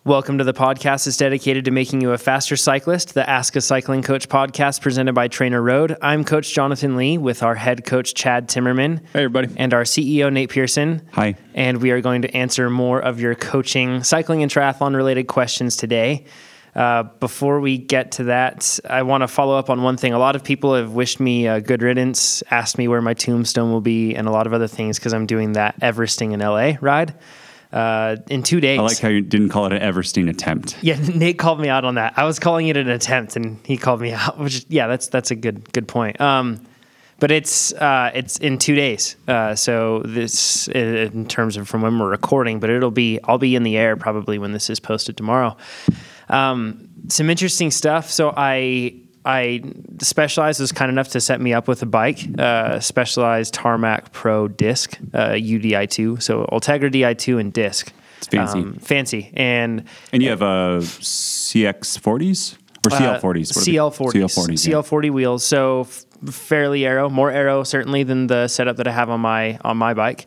Welcome to the podcast that's dedicated to making you a faster cyclist, the Ask a Cycling Coach podcast presented by Trainer Road. I'm Coach Jonathan Lee with our head coach, Chad Timmerman. Hey, everybody. And our CEO, Nate Pearson. Hi. And we are going to answer more of your coaching, cycling, and triathlon-related questions today. Before we get to that, I want to follow up on one thing. A lot of people have wished me good riddance, asked me where my tombstone will be, and a lot of other things because I'm doing that Everesting in LA ride. In 2 days. I like how you didn't call it an Everesting attempt. Yeah, Nate called me out on that. I was calling it an attempt, and he called me out. Which, yeah, that's a good point. But it's in 2 days. So this, in terms of from when we're recording, but I'll be in the air probably when this is posted tomorrow. Some interesting stuff. So I Specialized was kind enough to set me up with a bike, Specialized Tarmac Pro disc, UDI2. So Ultegra DI2 and disc. It's fancy. Fancy. And you have CX40s or CL40s? CL40s. CL40 wheels. So fairly more aero certainly than the setup that I have on my bike.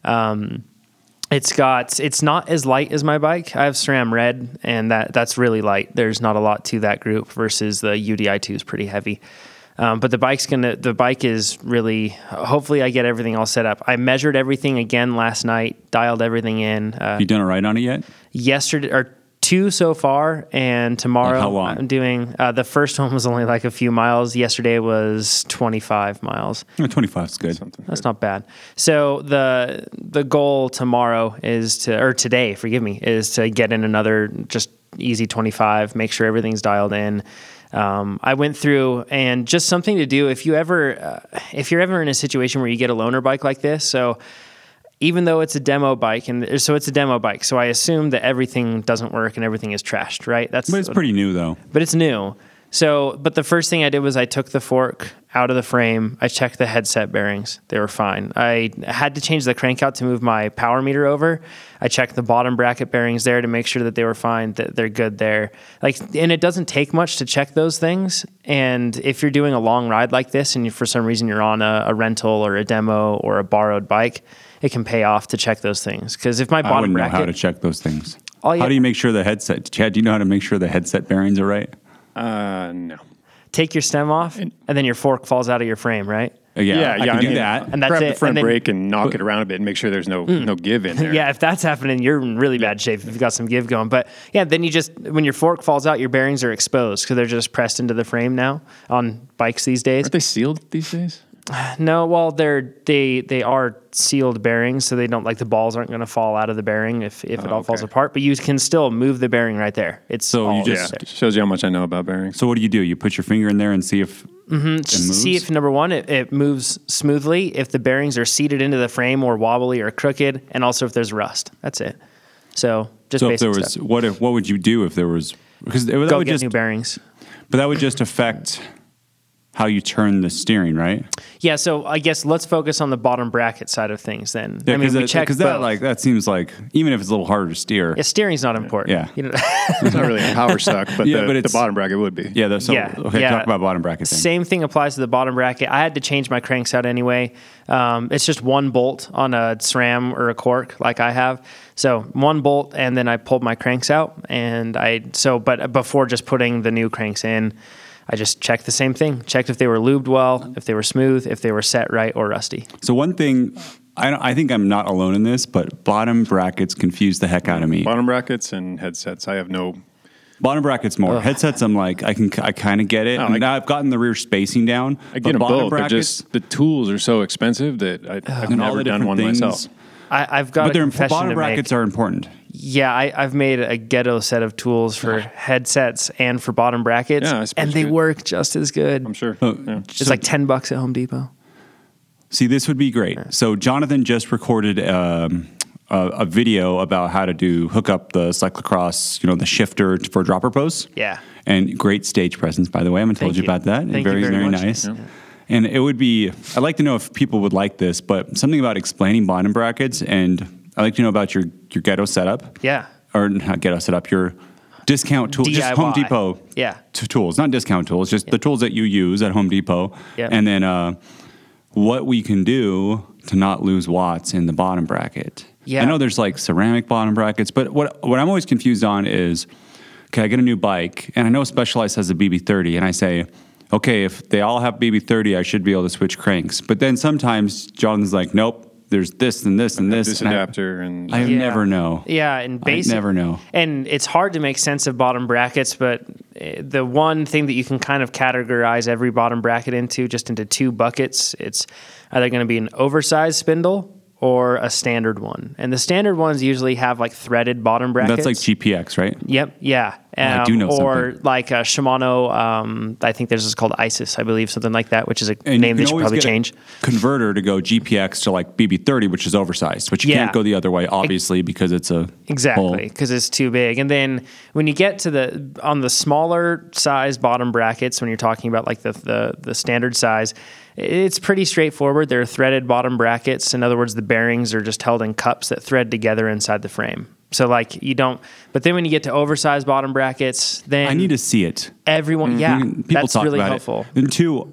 It's not as light as my bike. I have SRAM Red, and that's really light. There's not a lot to that group versus the UDI2 is pretty heavy. But the bike is really, hopefully I get everything all set up. I measured everything again last night, dialed everything in. You done a ride on it yet? Yesterday, or 2 so far, and tomorrow how long? I'm doing, the first one was only like a few miles. Yesterday was 25 miles. 25 is good. That's not bad. So the goal tomorrow today, is to get in another just easy 25, make sure everything's dialed in. I went through, and just something to do if you're ever in a situation where you get a loaner bike like this. So even though it's a demo bike, so I assume that everything doesn't work and everything is trashed, right? But it's pretty new though. But it's new. So, but the first thing I did was I took the fork out of the frame. I checked the headset bearings. They were fine. I had to change the crank out to move my power meter over. I checked the bottom bracket bearings there to make sure that they were fine, that they're good there. And it doesn't take much to check those things. And if you're doing a long ride like this and for some reason you're on a rental or a demo or a borrowed bike, it can pay off to check those things. Because if my bottom I wouldn't bracket... know how to check those things. How do you make sure the headset... Chad, do you know how to make sure the headset bearings are right? No. Take your stem off, and then your fork falls out of your frame, right? Yeah, I can do that. And that's grab it. the front And then, brake and knock it around a bit and make sure there's no give in there. Yeah, if that's happening, you're in really bad shape if you've got some give going. But yeah, then when your fork falls out, your bearings are exposed because they're just pressed into the frame now on bikes these days. Aren't they sealed these days? No, well, they are sealed bearings, so they don't, like, the balls aren't going to fall out of the bearing if it all falls apart. But you can still move the bearing right there. It's Shows you how much I know about bearings. So what do? You put your finger in there and see if it moves? See if, number one, it moves smoothly, if the bearings are seated into the frame or wobbly or crooked, and also if there's rust. That's it. So just if basic there was, stuff. what would you do if there was? Because that Go would get just new bearings. But that would just affect how you turn the steering, right? Yeah, so I guess let's focus on the bottom bracket side of things then. Yeah, we checked because that seems like, even if it's a little harder to steer. Yeah, steering's not important. Yeah. It's not really a power suck, but the bottom bracket would be. Yeah, talk about bottom bracket then. Same thing applies to the bottom bracket. I had to change my cranks out anyway. It's just one bolt on a SRAM or a cork like I have. So one bolt, and then I pulled my cranks out, but before just putting the new cranks in, I just checked the same thing. Checked if they were lubed well, if they were smooth, if they were set right or rusty. So one thing, I think I'm not alone in this, but bottom brackets confuse the heck out of me. Bottom brackets and headsets, I have no... Bottom brackets more. Headsets, I'm like, I kind of get it. Now I've gotten the rear spacing down. I get them both. Brackets, the tools are so expensive that I've never done one myself. I've got bottom brackets are important. Yeah, I've made a ghetto set of tools for headsets and for bottom brackets, and they work just as good. I'm sure. It's like $10 at Home Depot. See, this would be great. So Jonathan just recorded a video about how to hook up the cyclocross, the shifter for dropper posts. Yeah. And great stage presence, by the way. I haven't told you about that. Thank you very much. Nice. Yeah. And I'd like to know if people would like this, but something about explaining bottom brackets, and I'd like to know about your ghetto setup. Yeah. Or not ghetto setup, your discount tool, DIY. just Home Depot tools, not discount tools, just the tools that you use at Home Depot. Yeah. And then what we can do to not lose watts in the bottom bracket. Yeah. I know there's like ceramic bottom brackets, but what I'm always confused on is, okay, I get a new bike, and I know Specialized has a BB30, and I say, okay, if they all have BB30, I should be able to switch cranks. But then sometimes Jonathan's like, nope, there's this and this and this. This and adapter and I never know. Yeah, and I never know. And it's hard to make sense of bottom brackets, but the one thing that you can kind of categorize every bottom bracket into, just into two buckets, it's either going to be an oversized spindle or a standard one. And the standard ones usually have like threaded bottom brackets. That's like GPX, right? Yep, yeah. I do know or something. like a Shimano, I think there's this called ISIS, I believe, something like that, which is a And name you they can should always probably get a change. converter to go GPX to like BB30, which is oversized, but you Yeah. can't go the other way, obviously, because it's a Exactly, because it's too big. And then when you get to on the smaller size bottom brackets, when you're talking about like the standard size, it's pretty straightforward. They're threaded bottom brackets. In other words, the bearings are just held in cups that thread together inside the frame. So like you don't, but then when you get to oversized bottom brackets, then I need to see it. everyone, yeah, People that's talk really about helpful. it. And two,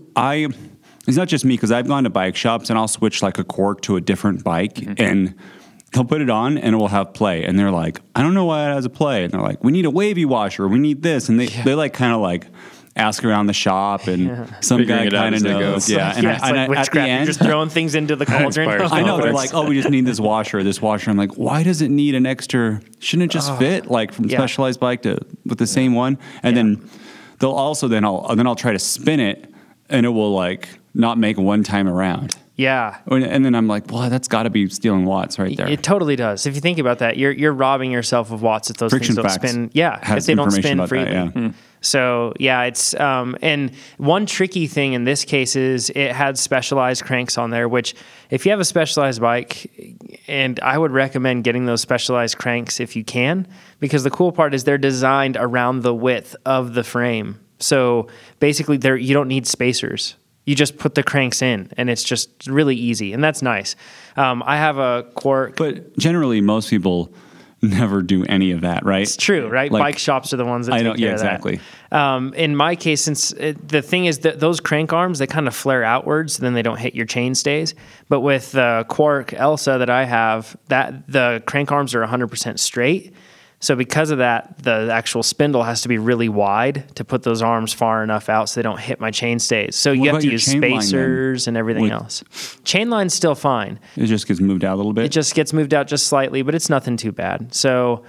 it's not just me, because I've gone to bike shops and I'll switch like a cork to a different bike and they'll put it on and it will have play. And they're like, I don't know why it has a play. And they're like, we need a wavy washer. We need this. And they like kind of like ask around the shop and some Figuring guy it out kind of as they go. knows. Yeah. And, Yeah, it's like at the witchcraft. You're end, just throwing things into the cauldron. Inspires I know, they're confidence. like, oh, we just need this washer or this washer. I'm like, why does it need an extra? Shouldn't it just fit like from Yeah. Specialized bike to with the same one? And then they'll also I'll try to spin it and it will like not make one time around. Yeah. And then I'm like, well, that's got to be stealing watts right there. It totally does. If you think about that, you're robbing yourself of watts if those Friction things don't Facts spin. Yeah, has if they don't information spin about freely. that, yeah. So yeah, it's and one tricky thing in this case is it had Specialized cranks on there, which if you have a Specialized bike, and I would recommend getting those Specialized cranks if you can, because the cool part is they're designed around the width of the frame. So basically, you don't need spacers. You just put the cranks in, and it's just really easy, and that's nice. I have a Quark. But generally, most people never do any of that, right? It's true, right? Like, Bike shops are the ones that take care of that. exactly. In my case, since the thing is that those crank arms, they kind of flare outwards, then they don't hit your chain stays. But with the Quark Elsa that I have, that the crank arms are 100% straight. So because of that, the actual spindle has to be really wide to put those arms far enough out so they don't hit my chain stays. So you have about to your use chain line, then? spacers and everything else. Chain line's still fine. It just gets moved out a little bit. It just gets moved out just slightly, but it's nothing too bad. So,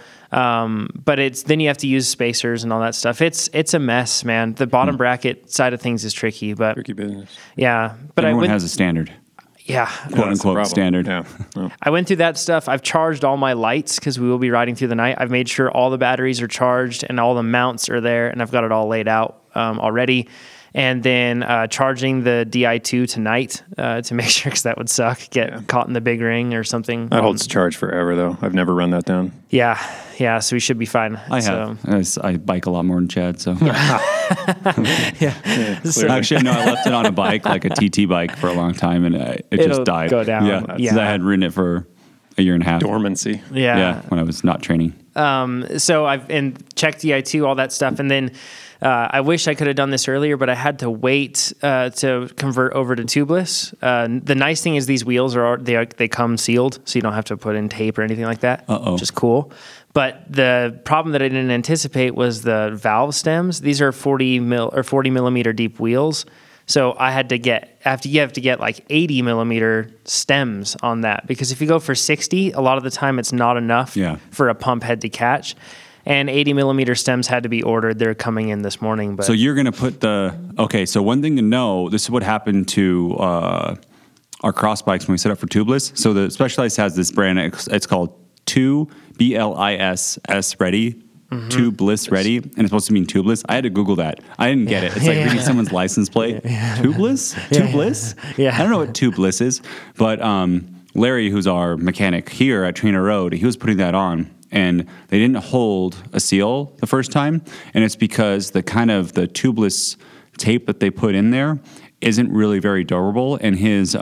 but then you have to use spacers and all that stuff. It's a mess, man. The bottom bracket side of things is tricky, but tricky business. yeah. But Everyone I went, has a standard, yeah. quote That's the unquote problem. standard. Yeah. Oh. I went through that stuff. I've charged all my lights because we will be riding through the night. I've made sure all the batteries are charged and all the mounts are there, and I've got it all laid out already. And then charging the Di2 tonight to make sure, because that would suck, get caught in the big ring or something. That holds charge forever, though. I've never run that down. Yeah, so we should be fine. I So, have. I bike a lot more than Chad, so. so Actually, no, I left it on a bike, like a TT bike, for a long time, and it It'll just died. go down. Yeah, Yeah. 'cause I had ridden it for a year and a half. Dormancy. yeah. when I was not training. So I've checked Di2, all that stuff, and then I wish I could have done this earlier, but I had to wait to convert over to tubeless. The nice thing is these wheels they come sealed, so you don't have to put in tape or anything like that, which is cool. But the problem that I didn't anticipate was the valve stems. These are 40 millimeter deep wheels. So you have to get like 80 millimeter stems on that, because if you go for 60, a lot of the time it's not enough for a pump head to catch. And 80 millimeter stems had to be ordered. They're coming in this morning. But So you're going to put so one thing to know, this is what happened to our cross bikes when we set up for tubeless. So the Specialized has this brand, it's called 2 BLISS Ready. Tubeless ready, and it's supposed to mean tubeless. I had to Google that. I didn't get it. It's like reading someone's license plate. Tubeless? Tubeless? Yeah. I don't know what tubeless is, but Larry, who's our mechanic here at Trainer Road, he was putting that on, and they didn't hold a seal the first time, and it's because the tubeless tape that they put in there isn't really very durable, and his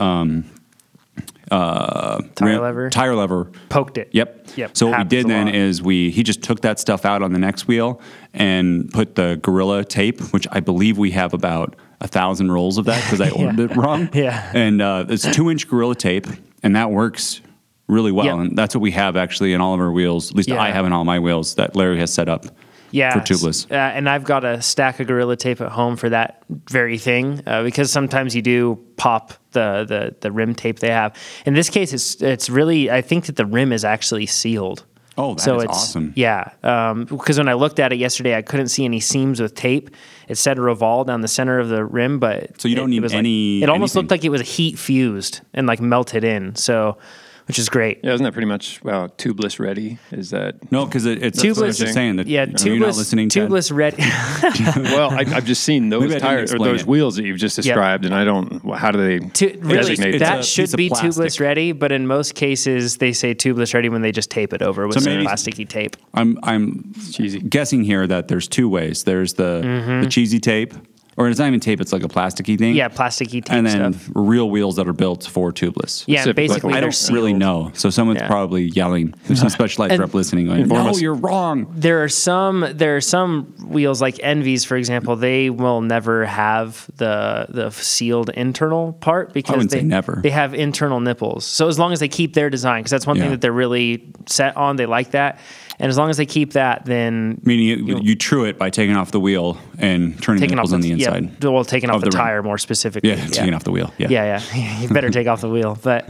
tire lever poked it. Yep. So what we did then is he just took that stuff out on the next wheel and put the Gorilla tape, which I believe we have about 1,000 rolls of that because I ordered it wrong. Yeah. And it's 2-inch Gorilla Tape, and that works really well. Yep. And that's what we have actually in all of our wheels. At least Yeah. I have in all my wheels that Larry has set up. Yeah, For tubeless. and I've got a stack of Gorilla Tape at home for that very thing because sometimes you do pop the rim tape they have. In this case, it's really, I think that the rim is actually sealed. Oh, that so is it's awesome. Yeah, because when I looked at it yesterday, I couldn't see any seams with tape. It said Revolve down the center of the rim, but So you don't need it was any- It almost anything. looked like it was heat fused and like melted in. So, which is great. Yeah, isn't that pretty much tubeless ready? Is that No, because it's that's what I was just saying. That, Yeah, you're not listening, Ted? tubeless ready. well? I've just seen Maybe I those didn't tires or explain those it. wheels that you've just described, and I don't. How do they Really, designate it's that a should piece of be plastic. tubeless ready, but in most cases they say tubeless ready when they just tape it over with So some maybe- plasticky tape. I'm cheesy? guessing here that there's two ways. There's the cheesy tape, or it's not even tape. It's like a plasticky thing. Yeah, plasticky tape and then stuff. real wheels that are built for tubeless. Yeah, Specific- basically like- I they're don't really sealed. know. So someone's Yeah. probably yelling. There's some specialized And- rep listening going, Inform no, us. you're wrong. There are some wheels like Envy's, for example. They will never have the sealed internal part because wouldn't say never. they have internal nipples. So as long as they keep their design, because that's one thing Yeah. that they're really set on, they like that. And as long as they keep that, then Meaning you true it by taking off the wheel and turning the taking off nipples on the inside. Yeah, well, taking off of the the rim. tire more specifically. Yeah, taking off the wheel. Yeah. Yeah. You better take off the wheel. But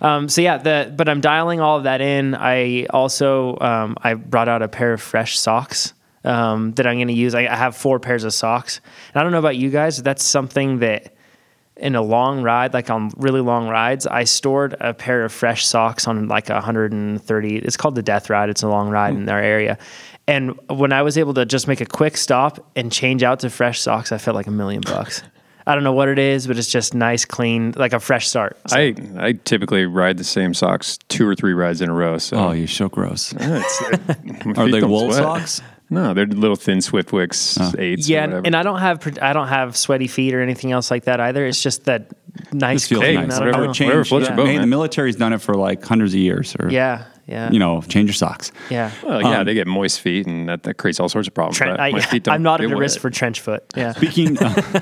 but I'm dialing all of that in. I also I brought out a pair of fresh socks that I'm going to use. I have 4 pairs of socks. And I don't know about you guys, that's something that in a long ride, like on really long rides, I stored a pair of fresh socks on like 130. It's called the Death Ride. It's a long ride in our area. And when I was able to just make a quick stop and change out to fresh socks, I felt like $1 million. I don't know what it is, but it's just nice, clean, like a fresh start. So, I typically ride the same socks 2 or 3 rides in a row. So Oh, you're so gross. my Are feet they don't wool sweat. socks? No, they're little thin Swiftwicks 8s. yeah, or whatever. and I don't have sweaty feet or anything else like that either. It's just that nice, This feels clean. nice. I don't I know. would change. Whatever floats your boat, Hey, the man. military's done it for like hundreds of years. Or, Yeah. change your socks. Yeah. Well, yeah, they get moist feet, and that creates all sorts of problems. Tren- but my feet don't I'm not at deal a with risk it. for trench foot. Yeah. Speaking,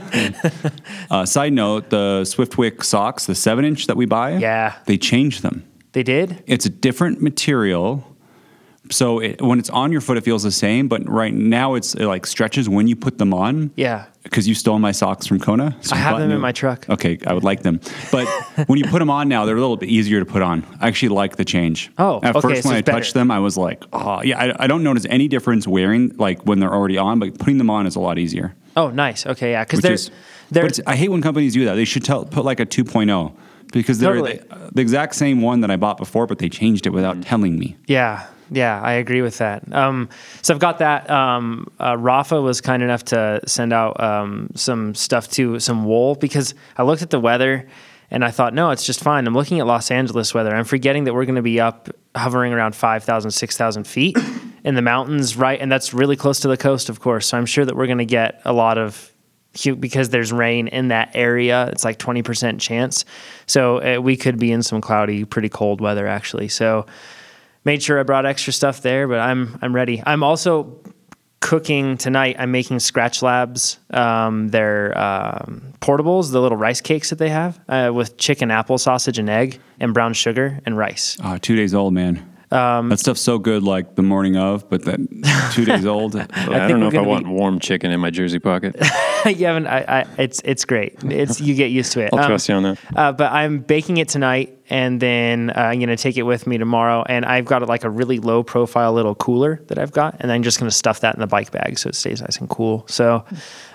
side note, the Swiftwick socks, the 7-inch that we buy, Yeah. they changed them. They did? It's a different material. So when it's on your foot, it feels the same. But right now, it like stretches when you put them on. Yeah. Because you stole my socks from Kona. So I you have bought them in new- my truck. Okay, I would like them. But when you put them on now, they're a little bit easier to put on. I actually like the change. Oh, At okay, first, so when I it's better. touched them, I was like, oh, yeah, I don't notice any difference wearing, like when they're already on, but putting them on is a lot easier. Oh, nice. Okay, yeah. Because Which they're but I hate when companies do that. They should put like a 2.0 because they're Totally. the exact same one that I bought before, but they changed it without telling me. Yeah, I agree with that. So I've got that. Rafa was kind enough to send out some stuff too, some wool, because I looked at the weather and I thought, no, it's just fine. I'm looking at Los Angeles weather. I'm forgetting that we're going to be up hovering around 5,000, 6,000 feet in the mountains, right? And that's really close to the coast, of course. So I'm sure that we're going to get a lot of because there's rain in that area. It's like 20% chance. So we could be in some cloudy, pretty cold weather actually. So made sure I brought extra stuff there, but I'm ready. I'm also cooking tonight. I'm making Scratch Labs, their portables, the little rice cakes that they have with chicken, apple, sausage, and egg, and brown sugar and rice. 2 days old, man. That stuff's so good, like the morning of, but then 2 days old. I think don't know we're if I gonna want be- warm chicken in my jersey pocket. Yeah, it's great. You get used to it. I'll trust you on that. But I'm baking it tonight, and then I'm going to take it with me tomorrow. And I've got like a really low profile little cooler that I've got, and I'm just going to stuff that in the bike bag so it stays nice and cool. So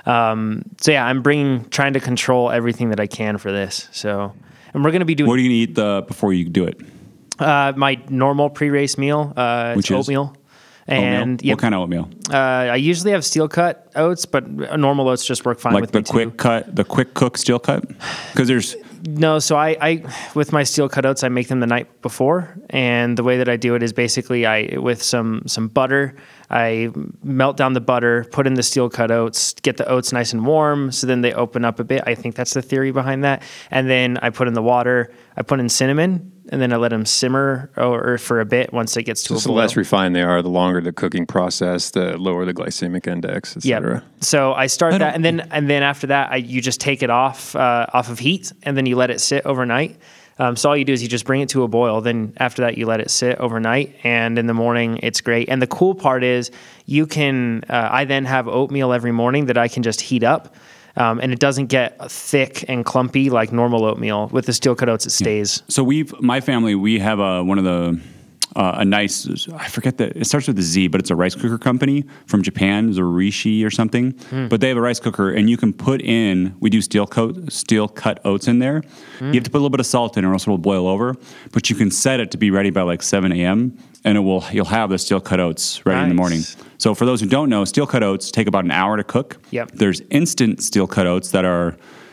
yeah, I'm trying to control everything that I can for this. So, and we're going to be doing What are you going to eat before you do it? my normal pre-race meal. It's Which is? oatmeal. And Oatmeal? What kind of oatmeal? I usually have steel cut oats, but normal oats just work fine Like with the me too. quick cut, the quick cook steel cut? Because there's No, so I with my steel cutouts, I make them the night before, and the way that I do it is basically with some butter, I melt down the butter, put in the steel cut oats, get the oats nice and warm, so then they open up a bit. I think that's the theory behind that. And then I put in the water, I put in cinnamon, and then I let them simmer or for a bit once it gets to a So boil. the less refined they are, the longer the cooking process, the lower the glycemic index, et cetera. Yeah. So I start that, and then after that, you just take it off of heat, and then you let it sit overnight. So all you do is you just bring it to a boil. Then after that, you let it sit overnight, and in the morning, it's great. And the cool part is you can. I then have oatmeal every morning that I can just heat up. And it doesn't get thick and clumpy like normal oatmeal. With the steel cut oats, it stays. So my family, we have one of the a nice, I forget it starts with a Z, but it's a rice cooker company from Japan, Zorishi or something. But they have a rice cooker, and you can put in. We do steel cut oats in there. You have to put a little bit of salt in, or else it will boil over. But you can set it to be ready by like 7 a.m. and you'll have the steel cut oats ready in the morning. So for those who don't know, steel cut oats take about an hour to cook. Yep. There's instant steel cut oats that are.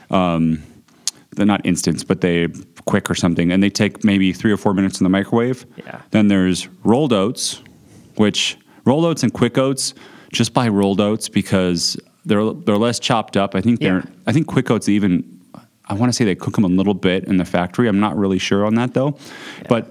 They're not instant, but they quick or something, and they take maybe 3 or 4 minutes in the microwave. Yeah. Then there's rolled oats, which rolled oats and quick oats. Just buy rolled oats because they're less chopped up. I think I think quick oats even. I want to say they cook them a little bit in the factory. I'm not really sure on that though, but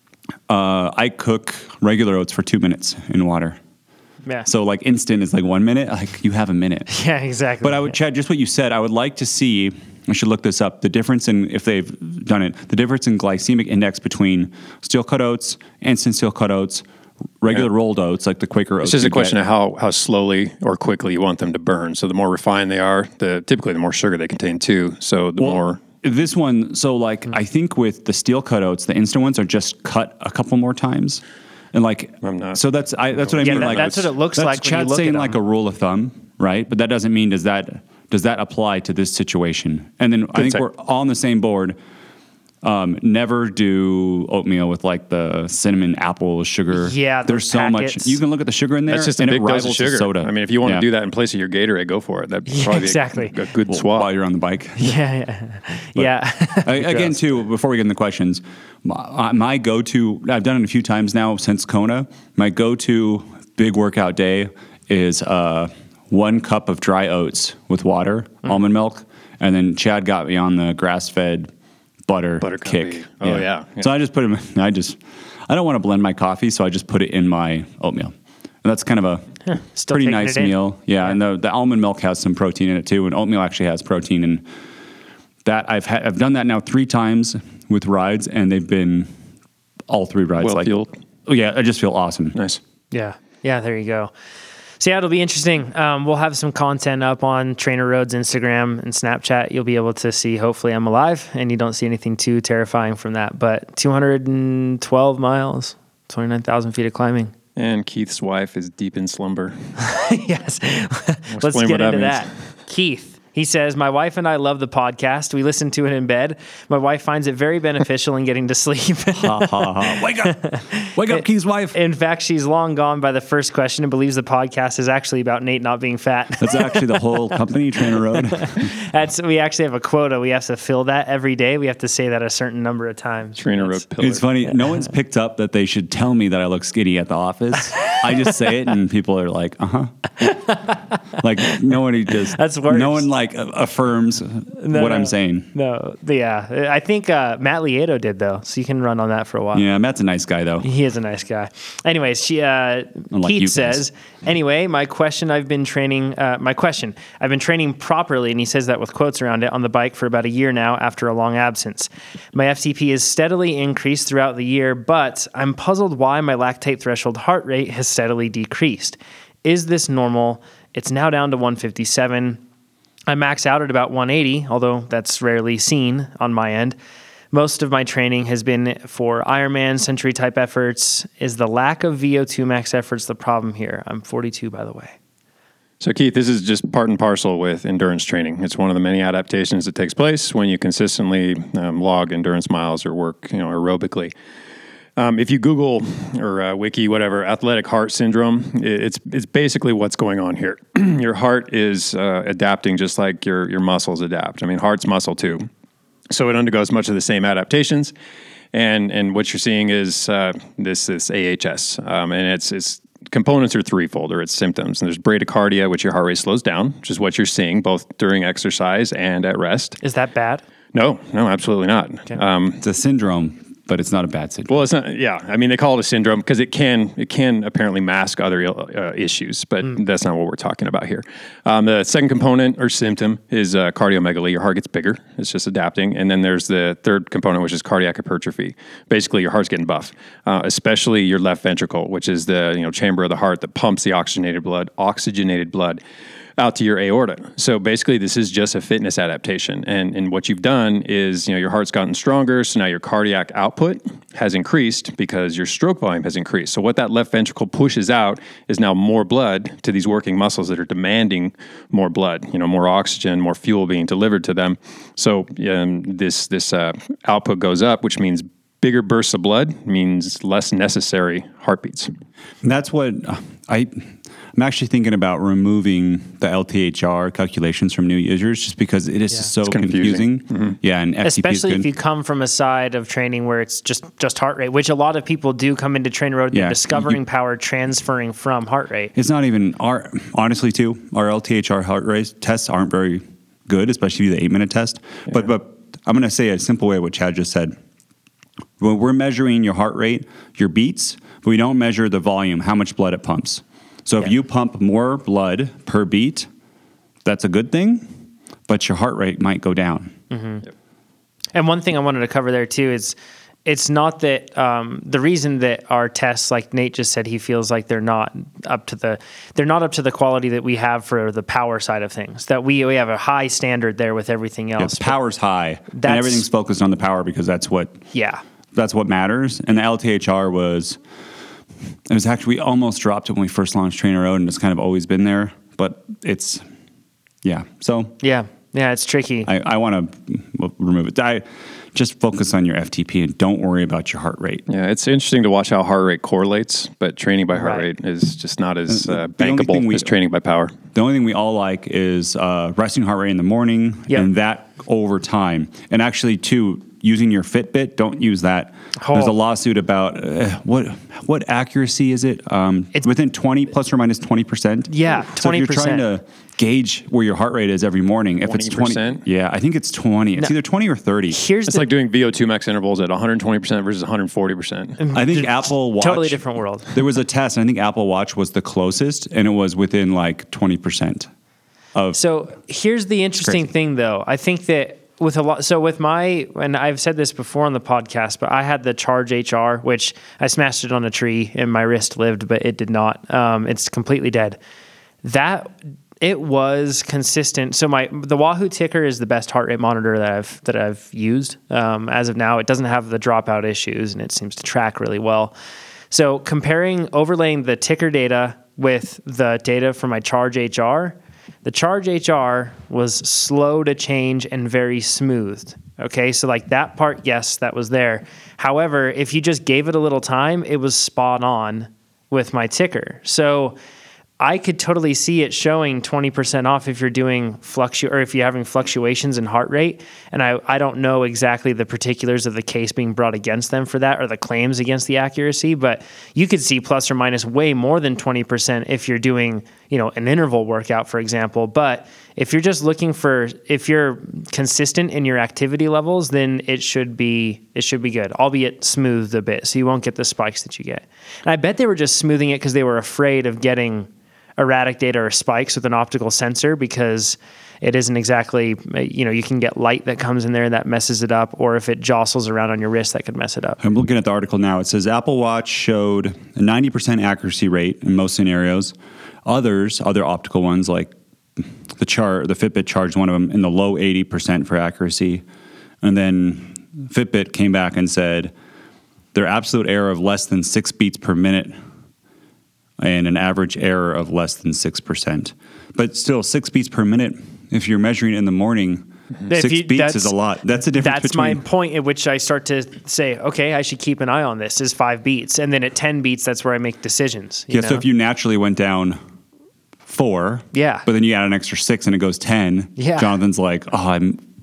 I cook regular oats for 2 minutes in water. Yeah. So like instant is like 1 minute. Like you have a minute. Yeah, exactly. But I would, Chad, just what you said, I would like to see, I should look this up, the difference in, if they've done it, the difference in glycemic index between steel cut oats, instant steel cut oats, regular rolled oats, like the Quaker oats. It's just a question of how slowly or quickly you want them to burn. So the more refined they are, typically the more sugar they contain too. So the more... This one, so like, I think with the steel cut oats, the instant ones are just cut a couple more times. And like, I'm not. So that's what I mean. Like, that's what it looks like when you Chad's look saying at like them. a rule of thumb, right? But that doesn't mean does that apply to this situation? And then I think we're all on the same board. Never do oatmeal with like the cinnamon apple sugar. Yeah, there's those so packets. much. You can look at the sugar in there. That's just a and big it dose of rivals sugar. the soda. I mean, if you want to do that in place of your Gatorade, go for it. That'd probably exactly. be a good swap. while you're on the bike. Yeah. Again, too, before we get into the questions, my go-to, I've done it a few times now since Kona, my go-to big workout day is 1 cup of dry oats with water, almond milk, and then Chad got me on the grass-fed butter kick. Oh, yeah. So I just put it in, I don't want to blend my coffee, so I just put it in my oatmeal. And that's kind of a Still pretty taking nice it in. meal. Yeah, and the almond milk has some protein in it too, and oatmeal actually has protein. And that I've done that now 3 times with rides, and they've been all 3 rides Well like fueled. Oh yeah, I just feel awesome. Nice. Yeah, there you go. So yeah, it'll be interesting. We'll have some content up on Trainer Road's Instagram and Snapchat. You'll be able to see, hopefully I'm alive, and you don't see anything too terrifying from that. But 212 miles, 29,000 feet of climbing. And Keith's wife is deep in slumber. Yes. Let's explain get what that into means. that. Keith. He says, my wife and I love the podcast. We listen to it in bed. My wife finds it very beneficial in getting to sleep. Ha, ha, ha. Wake up, Keith's wife. In fact, she's long gone by the first question and believes the podcast is actually about Nate not being fat. That's actually the whole company, Trainer Road. We actually have a quota. We have to fill that every day. We have to say that a certain number of times. Trainer Road pillar. It's funny. No one's picked up that they should tell me that I look skinny at the office. I just say it, and people are like, like nobody just. That's worse. No one like affirms what I'm saying. No, yeah. I think Matt Lieto did, though, so you can run on that for a while. Yeah, Matt's a nice guy though. He is a nice guy. Anyways, you Keith guys. says, anyway, I've been training properly, and he says that with quotes around it, on the bike for about a year now after a long absence. My FTP is steadily increased throughout the year, but I'm puzzled why my lactate threshold heart rate has steadily decreased. Is this normal? It's now down to 157. I max out at about 180, although that's rarely seen on my end. Most of my training has been for Ironman, Century type efforts. Is the lack of VO2 max efforts the problem here? I'm 42, by the way. So, Keith, this is just part and parcel with endurance training. It's one of the many adaptations that takes place when you consistently log endurance miles or work, aerobically. If you Google or Wiki, whatever, athletic heart syndrome, it's basically what's going on here. Your heart is adapting just like your muscles adapt. I mean, heart's muscle too. So it undergoes much of the same adaptations. And what you're seeing is this AHS. And it's components are threefold, or its symptoms. And there's bradycardia, which your heart rate slows down, which is what you're seeing both during exercise and at rest. Is that bad? No, absolutely not. Okay. It's a syndrome, but it's not a bad syndrome. Well, it's not. Yeah, I mean, they call it a syndrome because it can apparently mask other issues, but that's not what we're talking about here. The second component or symptom is cardiomegaly. Your heart gets bigger; it's just adapting. And then there's the third component, which is cardiac hypertrophy. Basically, your heart's getting buff, especially your left ventricle, which is the chamber of the heart that pumps the oxygenated blood out to your aorta. So basically, this is just a fitness adaptation. And what you've done is, your heart's gotten stronger, so now your cardiac output has increased because your stroke volume has increased. So what that left ventricle pushes out is now more blood to these working muscles that are demanding more blood, more oxygen, more fuel being delivered to them. So this output goes up, which means bigger bursts of blood means less necessary heartbeats. And that's what I'm actually thinking about removing the LTHR calculations from new users just because it is so confusing. Mm-hmm. Yeah, and FTP especially is good. if you come from a side of training where it's just heart rate, which a lot of people do come into Trainer Road discovering power transferring from heart rate. It's not even honestly too, our LTHR heart rate tests aren't very good, especially the 8-minute test. Yeah. But I'm going to say a simple way what Chad just said. When we're measuring your heart rate, your beats, but we don't measure the volume, how much blood it pumps. So if you pump more blood per beat, that's a good thing, but your heart rate might go down. Mm-hmm. Yep. And one thing I wanted to cover there too is it's not that the reason that our tests, like Nate just said, he feels like they're not up to the quality that we have for the power side of things. That we have a high standard there with everything else. Yeah, the power's high, and everything's focused on the power because that's what matters. And the LTHR was actually, we almost dropped it when we first launched Trainer Road, and it's kind of always been there. But it's it's tricky. I want to remove it. Just focus on your FTP and don't worry about your heart rate. Yeah, it's interesting to watch how heart rate correlates, but training by heart rate is just not as bankable as training by power. The only thing we all like is resting heart rate in the morning and that over time. And actually, too, using your Fitbit, don't use that. There's a lawsuit about what accuracy is it? It's within 20 plus or minus 20%. Yeah, 20%. So if you're trying to gauge where your heart rate is every morning, if 20%? It's 20, I think it's 20. It's either 20 or 30. It's like doing VO2 max intervals at 120% versus 140%. I think Apple Watch, totally different world. There was a test, and I think Apple Watch was the closest, and it was within like 20%. So here's the interesting thing, though. I think that and I've said this before on the podcast, but I had the Charge HR, which I smashed it on a tree and my wrist lived, but it did not. It's completely dead. It was consistent. So the Wahoo Ticker is the best heart rate monitor that I've used as of now. It doesn't have the dropout issues, and it seems to track really well. So overlaying the Ticker data with the data from my Charge HR, the Charge HR was slow to change and very smooth. Okay, so like that part, yes, that was there. However, if you just gave it a little time, it was spot on with my Ticker. So I could totally see it showing 20% off if you're doing or if you're having fluctuations in heart rate. And I don't know exactly the particulars of the case being brought against them for that or the claims against the accuracy, but you could see plus or minus way more than 20% if you're doing, an interval workout, for example. But if you're just if you're consistent in your activity levels, then it should be good, albeit smoothed a bit, so you won't get the spikes that you get. And I bet they were just smoothing it because they were afraid of getting erratic data or spikes with an optical sensor because it isn't exactly, you can get light that comes in there that messes it up, or if it jostles around on your wrist, that could mess it up. I'm looking at the article now. It says Apple Watch showed a 90% accuracy rate in most scenarios. Other optical ones like the Fitbit Charge, one of them, in the low 80% for accuracy. And then Fitbit came back and said their absolute error of less than 6 beats per minute and an average error of less than 6%. But still, 6 beats per minute, if you're measuring in the morning, 6 beats is a lot. That's the difference between... That's my point at which I start to say, okay, I should keep an eye on this, is 5 beats. And then at 10 beats, that's where I make decisions. So if you naturally went down 4, but then you add an extra 6 and it goes 10, Jonathan's like,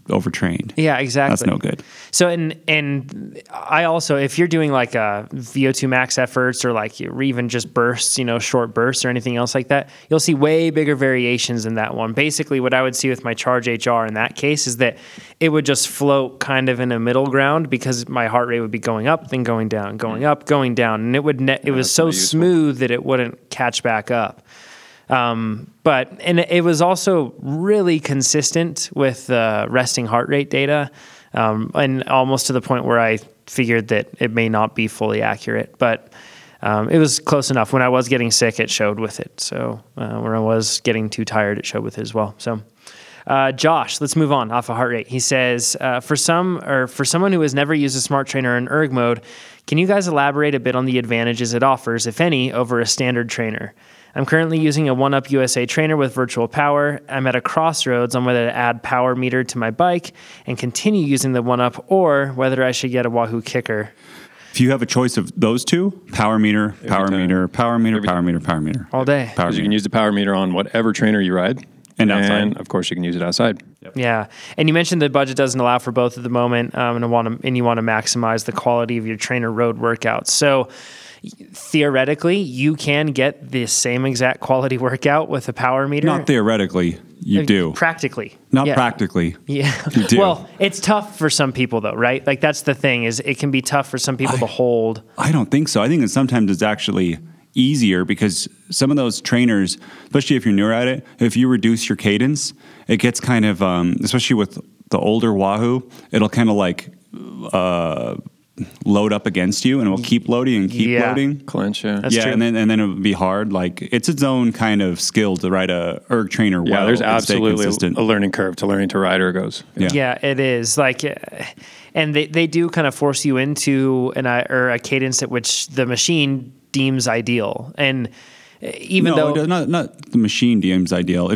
overtrained. Yeah, exactly. That's no good. So, and I also, if you're doing like a VO2 max efforts or like even just bursts, short bursts or anything else like that, you'll see way bigger variations in that one. Basically, what I would see with my Charge HR in that case is that it would just float kind of in a middle ground because my heart rate would be going up, then going down, going up, going down, and it was so smooth that it wouldn't catch back up. But it was also really consistent with resting heart rate data, and almost to the point where I figured that it may not be fully accurate, but it was close enough. When I was getting sick, it showed with it. So when I was getting too tired, it showed with it as well. So Josh, let's move on off of heart rate. He says, for someone who has never used a smart trainer in erg mode, can you guys elaborate a bit on the advantages it offers, if any, over a standard trainer? I'm currently using a 1UP USA trainer with virtual power. I'm at a crossroads on whether to add power meter to my bike and continue using the 1UP, or whether I should get a Wahoo KICKR. If you have a choice of those two, power meter, power meter, power meter, power meter, power meter. All day. Because you can use the power meter on whatever trainer you ride. And outside. And of course, you can use it outside. Yep. Yeah. And you mentioned the budget doesn't allow for both at the moment, and you want to maximize the quality of your trainer road workouts. So theoretically, you can get the same exact quality workout with a power meter. Not theoretically, you do. Practically. Not practically. Yeah. You do. Well, it's tough for some people though, right? Like that's the thing, is it can be tough for some people to hold. I don't think so. I think that sometimes it's actually easier because some of those trainers, especially if you're newer at it, if you reduce your cadence, it gets kind of, especially with the older Wahoo, it'll kind of like load up against you, and it will keep loading and keep loading. Clench, yeah. That's true. And then it would be hard. Like it's its own kind of skill to ride a erg trainer well. Yeah, there's and stay absolutely consistent. a learning curve to learning to ride ergos. Yeah, it is. Like, and they do kind of force you into a cadence at which the machine deems ideal. And even though not the machine deems ideal.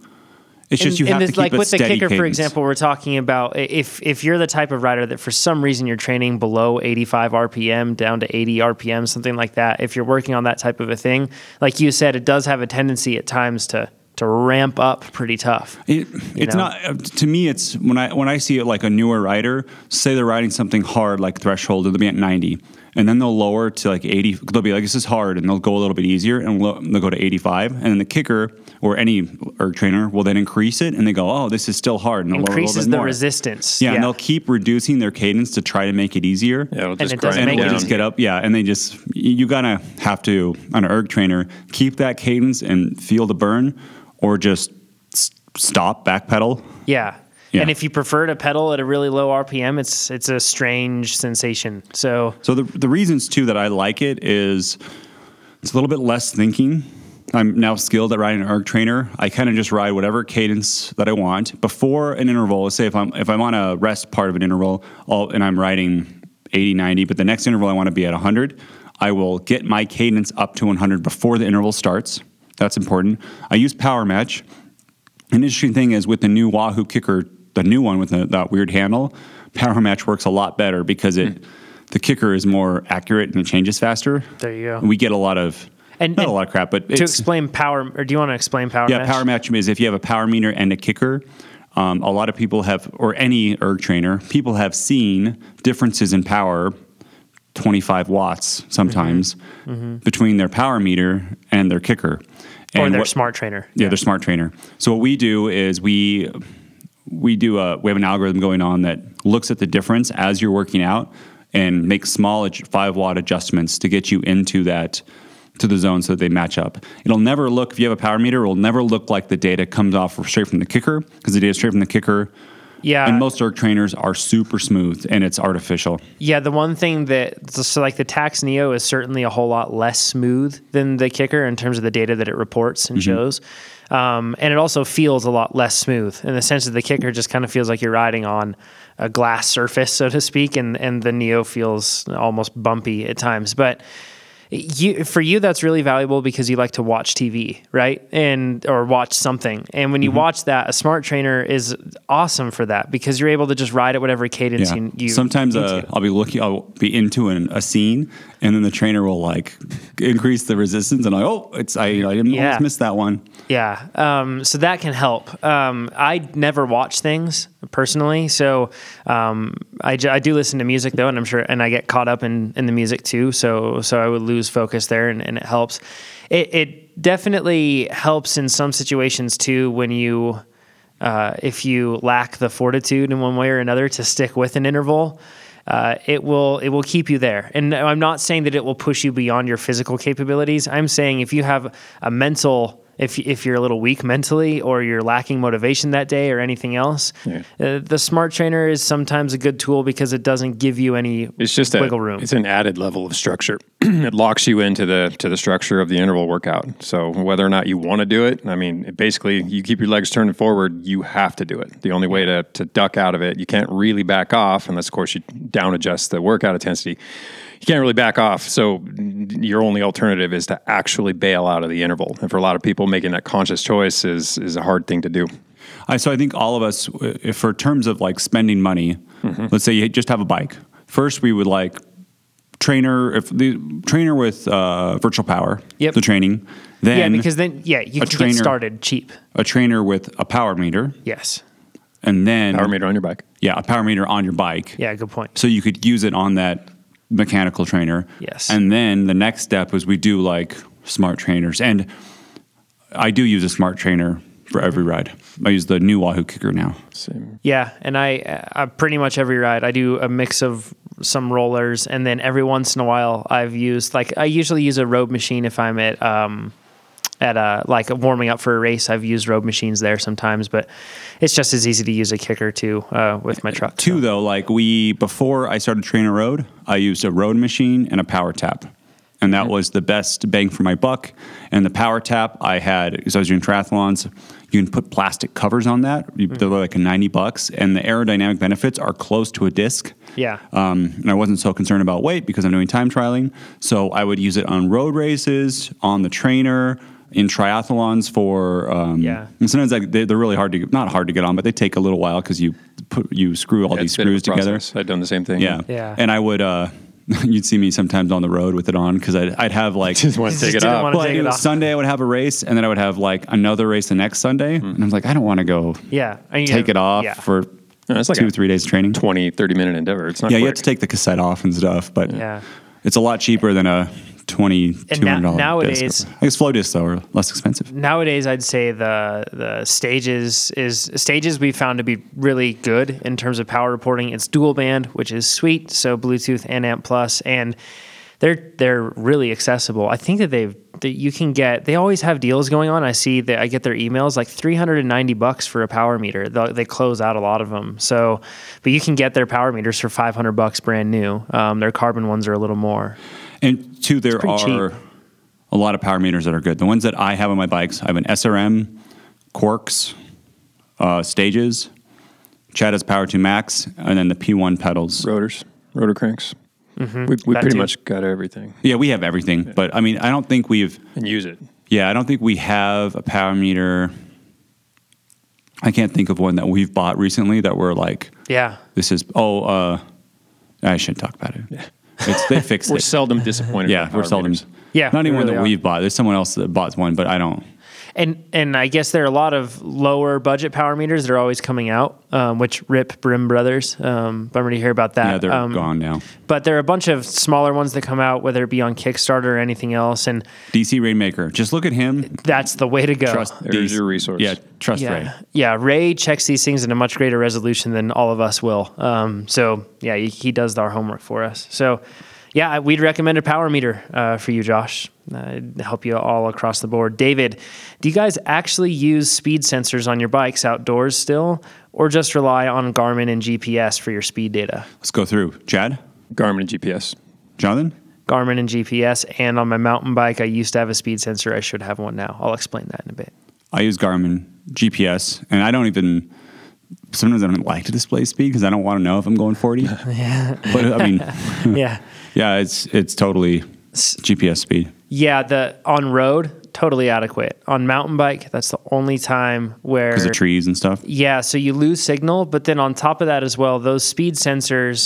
It's just you have to keep like a with the steady KICKR, cadence. for example, we're talking about if you're the type of rider that for some reason you're training below 85 RPM down to 80 RPM, something like that. If you're working on that type of a thing, like you said, it does have a tendency at times to ramp up pretty tough. It's not, to me, it's when I see it like a newer rider, say they're riding something hard like threshold, and they'll be at 90. And then they'll lower to like 80. They'll be like, this is hard. And they'll go a little bit easier and they'll go to 85. And then the KICKR or any erg trainer will then increase it. And they go, oh, this is still hard. And they'll lower a little bit more. Resistance. Yeah, and they'll keep reducing their cadence to try to make it easier. Yeah, it'll just it doesn't grind make it down. Just get up. Yeah, and you gotta have to, on an erg trainer, keep that cadence and feel the burn, or just stop, backpedal. Yeah. Yeah. And if you prefer to pedal at a really low RPM, it's a strange sensation. So the reasons too that I like it is it's a little bit less thinking. I'm now skilled at riding an erg trainer. I kind of just ride whatever cadence that I want before an interval. Let's say if I'm on a rest part of an interval and I'm riding 80, 90, but the next interval I want to be at 100, I will get my cadence up to 100 before the interval starts. That's important. I use Power Match. An interesting thing is with the new Wahoo KICKR, the new one with that weird handle, Power Match works a lot better because the KICKR is more accurate and it changes faster. There you go. We get a lot of not a lot of crap, but to explain power, or do you want to explain Power Match? Yeah, Power Match is if you have a power meter and a KICKR. A lot of people have, or any erg trainer, people have seen differences in power, 25 watts sometimes, between their power meter and their KICKR. Or their smart trainer. Yeah, their smart trainer. So what we do is we have an algorithm going on that looks at the difference as you're working out and makes small 5-watt adjustments to get you into the zone so that they match up. It'll never look, if you have a power meter, it'll never look like the data comes off straight from the KICKR, because the data straight from the KICKR. Yeah. And most erg trainers are super smooth and it's artificial. Yeah, the one thing like the Tacx Neo is certainly a whole lot less smooth than the KICKR in terms of the data that it reports and shows. And it also feels a lot less smooth in the sense that the KICKR just kind of feels like you're riding on a glass surface, so to speak, and the Neo feels almost bumpy at times. But for you, that's really valuable because you like to watch TV, right? Or watch something. And when you watch that, a smart trainer is awesome for that because you're able to just ride at whatever cadence you Sometimes I'll be into a scene and then the trainer will like increase the resistance, and I didn't Yeah. almost miss that one. Yeah. So that can help. I never watch things personally. So I do listen to music though, and I'm sure, and I get caught up in the music too. So I would lose focus there, and it helps. It definitely helps in some situations too when you, if you lack the fortitude in one way or another to stick with an interval. It will keep you there. And I'm not saying that it will push you beyond your physical capabilities. I'm saying if you have a mental, if you're a little weak mentally or you're lacking motivation that day or anything else, the Smart Trainer is sometimes a good tool because it doesn't give you any wiggle room. It's an added level of structure. It locks you into the structure of the interval workout. So whether or not you want to do it, I mean, basically you keep your legs turning forward, you have to do it. The only way to duck out of it, you can't really back off unless, of course, you down adjust the workout intensity. You can't really back off. So your only alternative is to actually bail out of the interval. And for a lot of people, making that conscious choice is a hard thing to do. So I think all of us, if for terms of like spending money, let's say you just have a bike. First, we would like trainer with virtual power, Yep. the training. Then because then you can get started cheap. A trainer with a power meter, Yes. and then Power meter on your bike. Yeah, a power meter on your bike. Yeah, good point. So you could use it on that mechanical trainer. Yes. And then the next step is we do like smart trainers. And I do use a smart trainer for every ride. I use the new Wahoo Kicker now. Same. Yeah, and I pretty much every ride I do a mix of some rollers, and then every once in a while I've used I usually use a road machine if I'm at like warming up for a race. I've used road machines there sometimes, but it's just as easy to use a kicker too with my truck. Though, like before I started Trainer Road, I used a road machine and a power tap. And that was the best bang for my buck. And the power tap I had, because I was doing triathlons, you can put plastic covers on that. They're like $90, and the aerodynamic benefits are close to a disc. Yeah. And I wasn't so concerned about weight because I'm doing time trialing. So I would use it on road races, on the trainer, in triathlons for. And sometimes they're really not hard to get on, but they take a little while because you screw all these screws together. I'd done the same thing. Yeah. And I would. You'd see me sometimes on the road with it on because I'd have like Just want to take it didn't off. wanna well, take it off. Sunday I would have a race, and then I would have like another race the next Sunday, and I'm like, I don't want to go take it off for No, it's like 2-3 days of training. 20, 30-minute endeavor. It's not Yeah, quick. you have to take the cassette off and stuff, but Yeah. it's a lot cheaper than a $200 nowadays- disc. I guess flow discs though are less expensive. Nowadays, I'd say the stages we found to be really good in terms of power reporting. It's dual band, which is sweet, so Bluetooth and Amp Plus, and they're really accessible. I think that they always have deals going on. I see that I get their emails like $390 for a power meter. They close out a lot of them. So, but you can get their power meters for $500 brand new. Their carbon ones are a little more. And two, there pretty are cheap. a lot of power meters that are good. The ones that I have on my bikes, I have an SRM, Quarks, Stages, Chad has Power 2 Max, and then the P1 pedals. Rotor cranks. Mm-hmm. We That pretty too. much got everything. Yeah, we have everything. But I mean, I don't think And use it. I don't think we have a power meter. I can't think of one that we've bought recently that we're like, Yeah. this is, I shouldn't talk about it. Yeah. They fixed We're it. seldom disappointed. Yeah, with we're power seldom. meters. Yeah, Not even we one really that are. we've bought. There's someone else that bought one, but I don't. And I guess there are a lot of lower budget power meters that are always coming out, which rip Brim Brothers. Bummer to hear about that. Yeah, they're gone now. But there are a bunch of smaller ones that come out, whether it be on Kickstarter or anything else, and DC Rainmaker. Just look at him. that's the way to go. Trust There's your resource. Yeah, trust Ray. Yeah, Ray checks these things in a much greater resolution than all of us will. So yeah, he does our homework for us. So yeah, we'd recommend a power meter for you, Josh. Help you all across the board. David, do you guys actually use speed sensors on your bikes outdoors still, or just rely on Garmin and GPS for your speed data? Let's go through. Chad? Garmin and GPS. Jonathan? Garmin and GPS, and on my mountain bike, I used to have a speed sensor. I should have one now. I'll explain that in a bit. I use Garmin GPS, and I don't even. Sometimes I don't like to display speed because I don't want to know if I'm going 40. Yeah. But I mean, Yeah. yeah, it's totally GPS speed. Yeah, on road, totally adequate. On mountain bike, that's the only time where... Because of trees and stuff. Yeah, so you lose signal, but then on top of that as well, those speed sensors,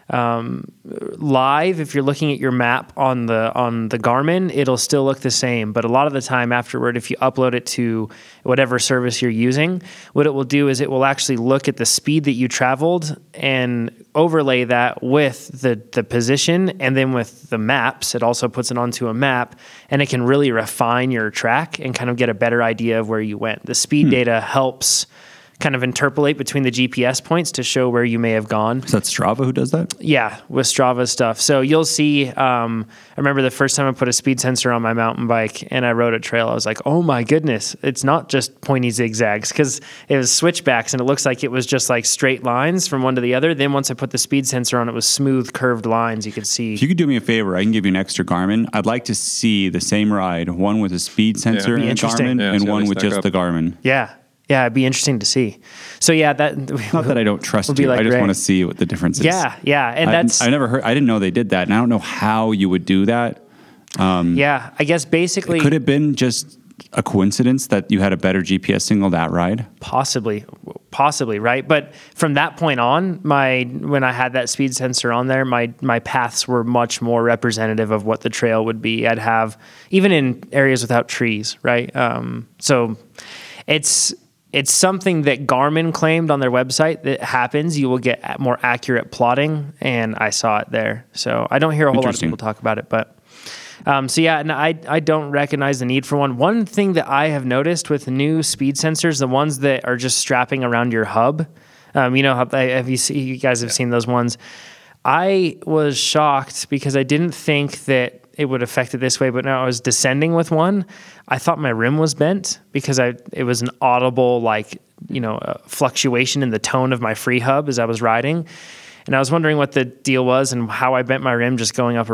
live, if you're looking at your map on the Garmin, it'll still look the same. But a lot of the time afterward, if you upload it to whatever service you're using, what it will do is it will actually look at the speed that you traveled and overlay that with the position, and then with the maps, it also puts it onto a map, and it can really refine your track and kind of get a better idea of where you went. The speed data helps kind of interpolate between the GPS points to show where you may have gone. Is that Strava who does that? Yeah, with Strava stuff. So you'll see, I remember the first time I put a speed sensor on my mountain bike and I rode a trail, I was like, oh my goodness, it's not just pointy zigzags, because it was switchbacks and it looks like it was just like straight lines from one to the other. Then once I put the speed sensor on, it was smooth curved lines you could see. If you could do me a favor, I can give you an extra Garmin. I'd like to see the same ride, one with a speed sensor and a Garmin, and one with just the Garmin. Yeah, it'd be interesting to see. So yeah, that not that I don't trust you. Like I just want to see what the difference is. Yeah, and I never heard. I didn't know they did that, and I don't know how you would do that. I guess basically, could it have been just a coincidence that you had a better GPS signal that ride? Possibly, right? But from that point on, when I had that speed sensor on there, my paths were much more representative of what the trail would be. I'd have, even in areas without trees, right? So it's something that Garmin claimed on their website that happens. You will get more accurate plotting, and I saw it there. So I don't hear a whole lot of people talk about it, but and I don't recognize the need for one. One thing that I have noticed with new speed sensors, the ones that are just strapping around your hub, you guys have seen those ones. I was shocked because I didn't think that it would affect it this way, but now I was descending with one. I thought my rim was bent because it was an audible, fluctuation in the tone of my free hub as I was riding. And I was wondering what the deal was and how I bent my rim just going up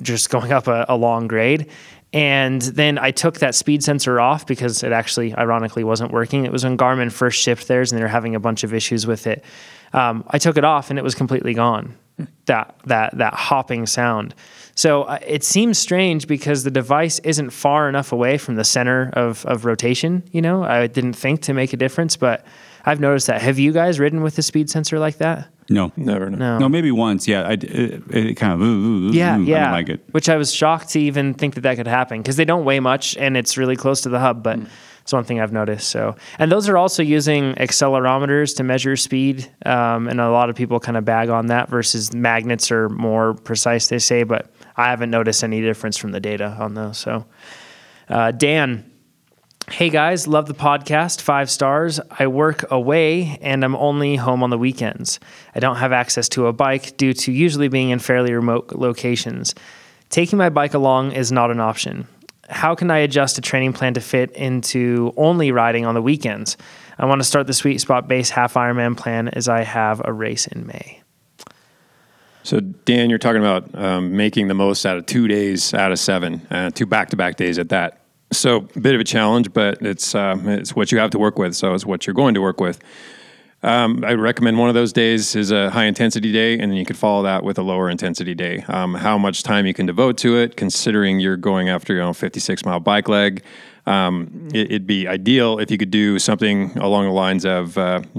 a long grade. And then I took that speed sensor off because it actually, ironically, wasn't working. It was when Garmin first shipped theirs and they were having a bunch of issues with it. I took it off and it was completely gone. That hopping sound. So it seems strange because the device isn't far enough away from the center of rotation. I didn't think to make a difference, but I've noticed that. Have you guys ridden with a speed sensor like that? No, never. No, maybe once. Yeah, it kind of I don't like it. Which I was shocked to even think that could happen because they don't weigh much and it's really close to the hub, but. It's one thing I've noticed. So, and those are also using accelerometers to measure speed, and a lot of people kind of bag on that versus magnets are more precise, they say, but I haven't noticed any difference from the data on those. So, Dan, hey guys, love the podcast, 5 stars. I work away and I'm only home on the weekends. I don't have access to a bike due to usually being in fairly remote locations. Taking my bike along is not an option. How can I adjust a training plan to fit into only riding on the weekends? I want to start the Sweet Spot Base Half Ironman plan as I have a race in May. So, Dan, you're talking about making the most out of 2 days out of 7, 2 back-to-back days at that. So, a bit of a challenge, but it's what you have to work with, so it's what you're going to work with. I recommend one of those days is a high intensity day, and then you could follow that with a lower intensity day. How much time you can devote to it, considering you're going after 56-mile bike leg. It'd be ideal if you could do something along the lines of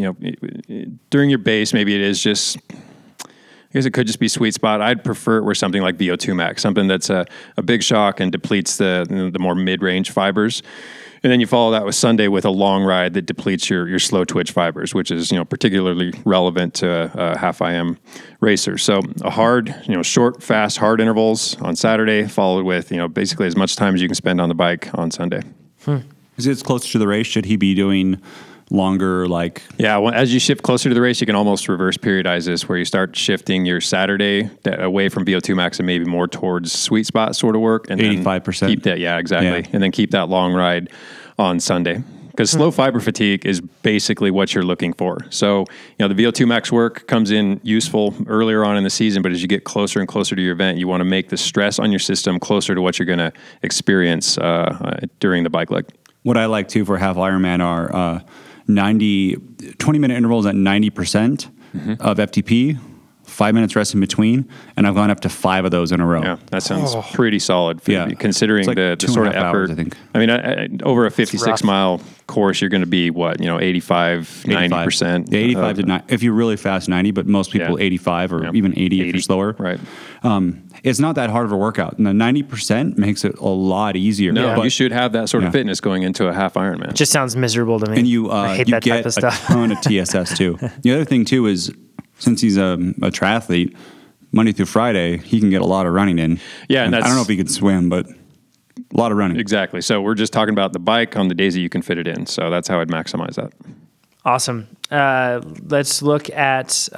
during your base. Maybe it is just. I guess it could just be Sweet Spot. I'd prefer it were something like VO2 Max, something that's a big shock and depletes the more mid-range fibers. And then you follow that with Sunday with a long ride that depletes your slow twitch fibers, which is particularly relevant to a half IM racer. So a hard, short, fast, hard intervals on Saturday, followed with basically as much time as you can spend on the bike on Sunday. Is it closer to the race? Should he be doing longer, as you shift closer to the race, you can almost reverse periodize this, where you start shifting your Saturday away from VO2 Max and maybe more towards Sweet Spot sort of work, and 85%. Keep that, exactly, and then keep that long ride on Sunday. Because slow fiber fatigue is basically what you're looking for. So, the VO2 Max work comes in useful earlier on in the season, but as you get closer and closer to your event, you want to make the stress on your system closer to what you're going to experience during the bike leg. What I like too for half Ironman are 20-minute intervals at 90% of FTP, 5 minutes rest in between, and I've gone up to 5 of those in a row. Yeah, that sounds pretty solid. Considering It's like the sort of 2.5 effort. hours, I think. I mean, over a 56-mile course, you're going to be 85, 90%. Yeah, 85 to 90. If you're really fast, 90, but most people 85 or even 80 if you're slower. Right. It's not that hard of a workout. And the 90% makes it a lot easier. No, you should have that sort of fitness going into a half Ironman. Just sounds miserable to me. And you I hate you that get type of a stuff. ton of TSS too. The other thing too is, since he's a triathlete, Monday through Friday, he can get a lot of running in. Yeah, and I don't know if he can swim, but a lot of running. Exactly. So we're just talking about the bike on the days that you can fit it in. So that's how I'd maximize that. Awesome. Let's look at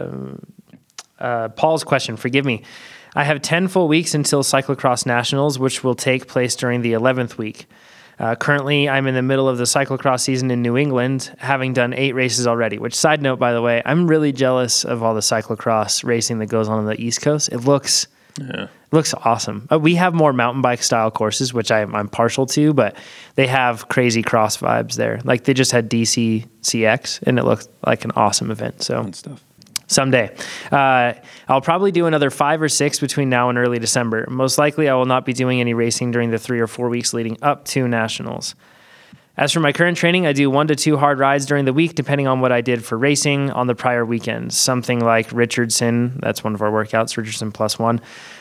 Paul's question. Forgive me. I have 10 full weeks until Cyclocross Nationals, which will take place during the 11th week. Currently, I'm in the middle of the cyclocross season in New England, having done 8 races already, which, side note, by the way, I'm really jealous of all the cyclocross racing that goes on the East Coast. It looks awesome. We have more mountain bike style courses, which I'm partial to, but they have crazy cross vibes there. Like they just had DC CX, and it looked like an awesome event. So Fun stuff. Someday. I'll probably do another 5 or 6 between now and early December. Most likely, I will not be doing any racing during the 3 or 4 weeks leading up to Nationals. As for my current training, I do 1 to 2 hard rides during the week, depending on what I did for racing on the prior weekends. Something like Richardson, that's one of our workouts, Richardson +1.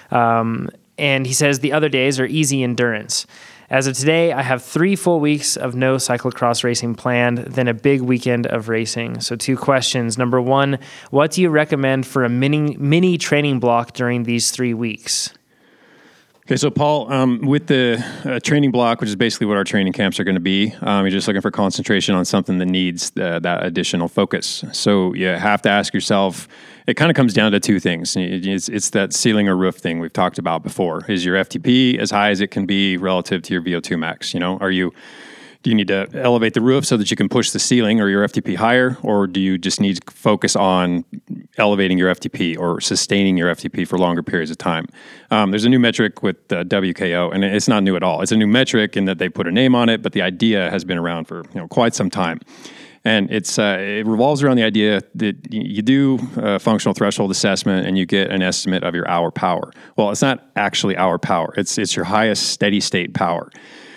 And he says the other days are easy endurance. As of today, I have 3 full weeks of no cyclocross racing planned, then a big weekend of racing. So 2 questions. Number 1, what do you recommend for a mini training block during these 3 weeks? Okay, so Paul, with the training block, which is basically what our training camps are going to be, you're just looking for concentration on something that needs that additional focus. So you have to ask yourself, it kind of comes down to 2 things. It's that ceiling or roof thing we've talked about before. Is your FTP as high as it can be relative to your VO2 max? Do you need to elevate the roof so that you can push the ceiling or your FTP higher, or do you just need to focus on elevating your FTP or sustaining your FTP for longer periods of time? There's a new metric with WKO, and it's not new at all. It's a new metric in that they put a name on it, but the idea has been around for quite some time. And it revolves around the idea that you do a functional threshold assessment and you get an estimate of your hour power. Well, it's not actually hour power. It's your highest steady state power.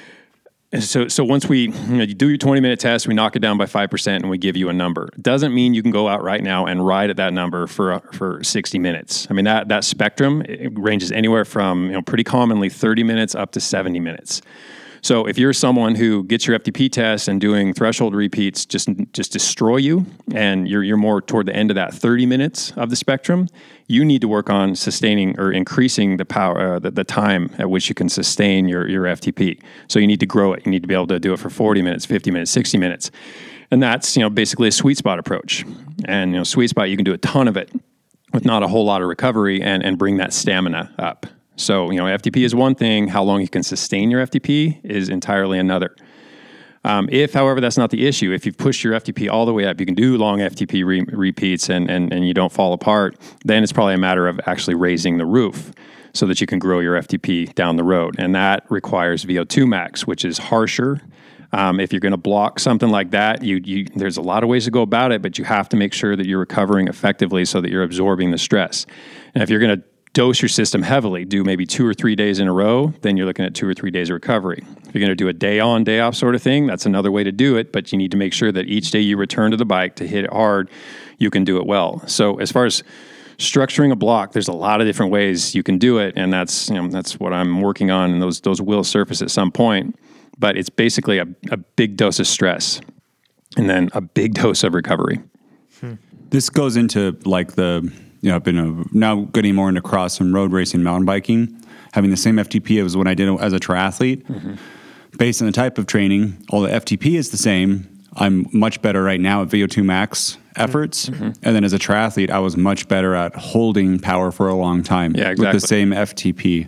So once you do your 20-minute test, we knock it down by 5% and we give you a number. It doesn't mean you can go out right now and ride at that number for 60 minutes. I mean, that spectrum, it ranges anywhere from pretty commonly 30 minutes up to 70 minutes. So if you're someone who gets your FTP test and doing threshold repeats just destroy you, and you're more toward the end of that 30 minutes of the spectrum, you need to work on sustaining or increasing the power, the time at which you can sustain your FTP. So you need to grow it. You need to be able to do it for 40 minutes, 50 minutes, 60 minutes. And that's basically a sweet spot approach. And sweet spot, you can do a ton of it with not a whole lot of recovery and bring that stamina up. So, FTP is one thing. How long you can sustain your FTP is entirely another. If, however, that's not the issue, if you've pushed your FTP all the way up, you can do long FTP repeats and you don't fall apart, then it's probably a matter of actually raising the roof so that you can grow your FTP down the road. And that requires VO2 max, which is harsher. If you're going to block something like that, there's a lot of ways to go about it, but you have to make sure that you're recovering effectively so that you're absorbing the stress. And if you're going to dose your system heavily, do maybe 2 or 3 days in a row, then you're looking at 2 or 3 days of recovery. If you're going to do a day on, day off sort of thing, that's another way to do it, but you need to make sure that each day you return to the bike to hit it hard, you can do it well. So as far as structuring a block, there's a lot of different ways you can do it, and that's what I'm working on, and those will surface at some point. But it's basically a big dose of stress and then a big dose of recovery. This goes into like I've been now getting more into cross and road racing, mountain biking, having the same FTP as when I did as a triathlete. Mm-hmm. Based on the type of training, all the FTP is the same. I'm much better right now at VO2 max efforts. Mm-hmm. And then as a triathlete, I was much better at holding power for a long time with the same FTP.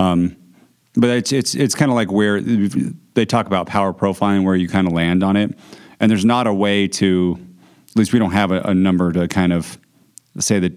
But it's kind of like where they talk about power profiling, where you kind of land on it. And there's not a way to, at least we don't have a number to kind of say that,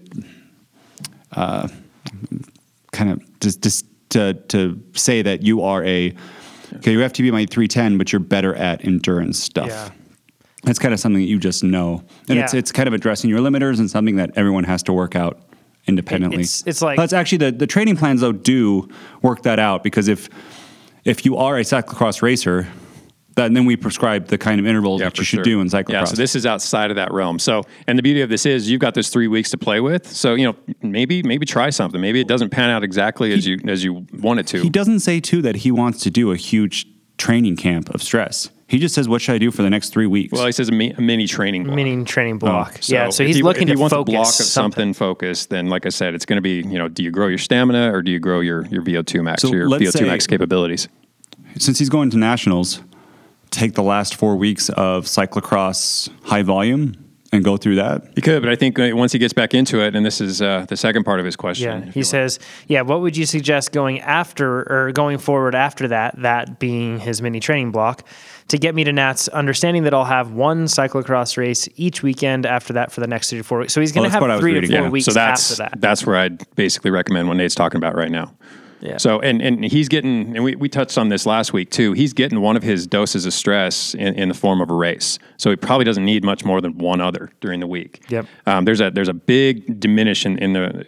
kind of just to say that you are your FTP might 310, but you're better at endurance stuff. Yeah. That's kind of something that you just know. And it's kind of addressing your limiters and something that everyone has to work out independently. It's like that's actually the training plans though do work that out, because if you are a cyclocross racer, then we prescribe the kind of intervals that you should do in cyclocross. Yeah, so this is outside of that realm. So, and the beauty of this is you've got this 3 weeks to play with. So, maybe try something. Maybe it doesn't pan out exactly as you want it to. He doesn't say too that he wants to do a huge training camp of stress. He just says, what should I do for the next 3 weeks? Well, he says a mini training block. Mini training block. So so he's looking to focus. If he wants a block of something focused, then like I said, it's going to be, do you grow your stamina or do you grow your VO2 max or your VO2 max capabilities? Since he's going to nationals, take the last 4 weeks of cyclocross high volume and go through that? He could, but I think once he gets back into it, and this is the second part of his question. Yeah, he says, what would you suggest going forward after that being his mini training block, to get me to Nats, understanding that I'll have one cyclocross race each weekend after that for the next 3 to 4 weeks. So he's going to have 3 to 4 weeks after that. That's where I'd basically recommend what Nate's talking about right now. Yeah. So, and he's getting, and we touched on this last week too, he's getting one of his doses of stress in the form of a race. So he probably doesn't need much more than one other during the week. Yep. There's a big diminishment,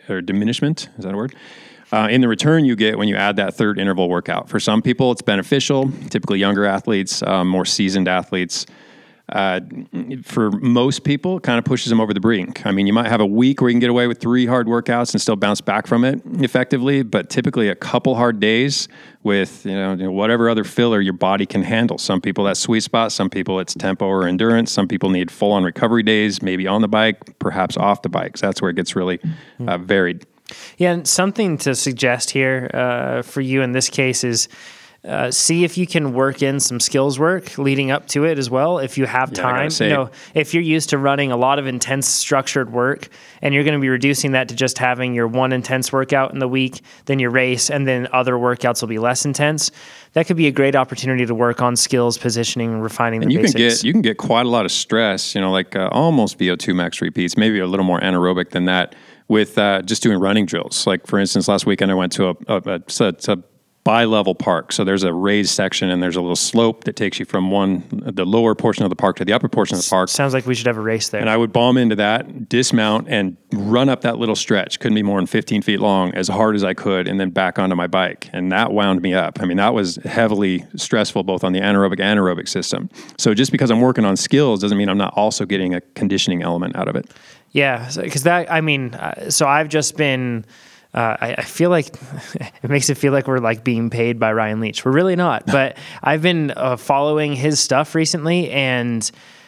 is that a word? In the return you get when you add that third interval workout. For some people, it's beneficial, typically younger athletes, more seasoned athletes. For most people, it kind of pushes them over the brink. I mean, you might have a week where you can get away with 3 hard workouts and still bounce back from it effectively, but typically a couple hard days with whatever other filler your body can handle. Some people that's sweet spot, some people it's tempo or endurance, some people need full-on recovery days, maybe on the bike, perhaps off the bike. So that's where it gets really varied. Yeah, and something to suggest here for you in this case is see if you can work in some skills work leading up to it as well. If you have time, if you're used to running a lot of intense structured work and you're going to be reducing that to just having your one intense workout in the week, then your race, and then other workouts will be less intense. That could be a great opportunity to work on skills, positioning, refining the basics. You can get quite a lot of stress, almost VO2 max repeats, maybe a little more anaerobic than that with just doing running drills. Like for instance, last weekend I went to a bi-level park. So there's a raised section and there's a little slope that takes you from the lower portion of the park to the upper portion of the park. Sounds like we should have a race there. And I would bomb into that, dismount, and run up that little stretch. Couldn't be more than 15 feet long, as hard as I could, and then back onto my bike. And that wound me up. I mean, that was heavily stressful, both on the anaerobic and aerobic system. So just because I'm working on skills doesn't mean I'm not also getting a conditioning element out of it. Yeah, because so I've just been... I feel like it makes it feel like we're like being paid by Ryan Leach. We're really not, but I've been following his stuff recently, and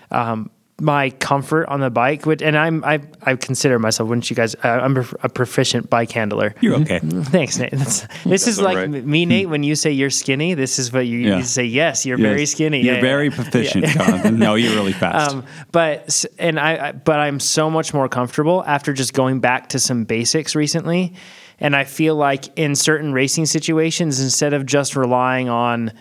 my comfort on the bike, and I consider myself, wouldn't you guys? I'm a proficient bike handler. You're okay. Thanks, Nate. This is like right. Me, Nate. When you say you're skinny, this is what you say. Yes, you're very skinny. You're very proficient, Jonathan. No, you're really fast. But I'm so much more comfortable after just going back to some basics recently, and I feel like in certain racing situations, instead of just relying on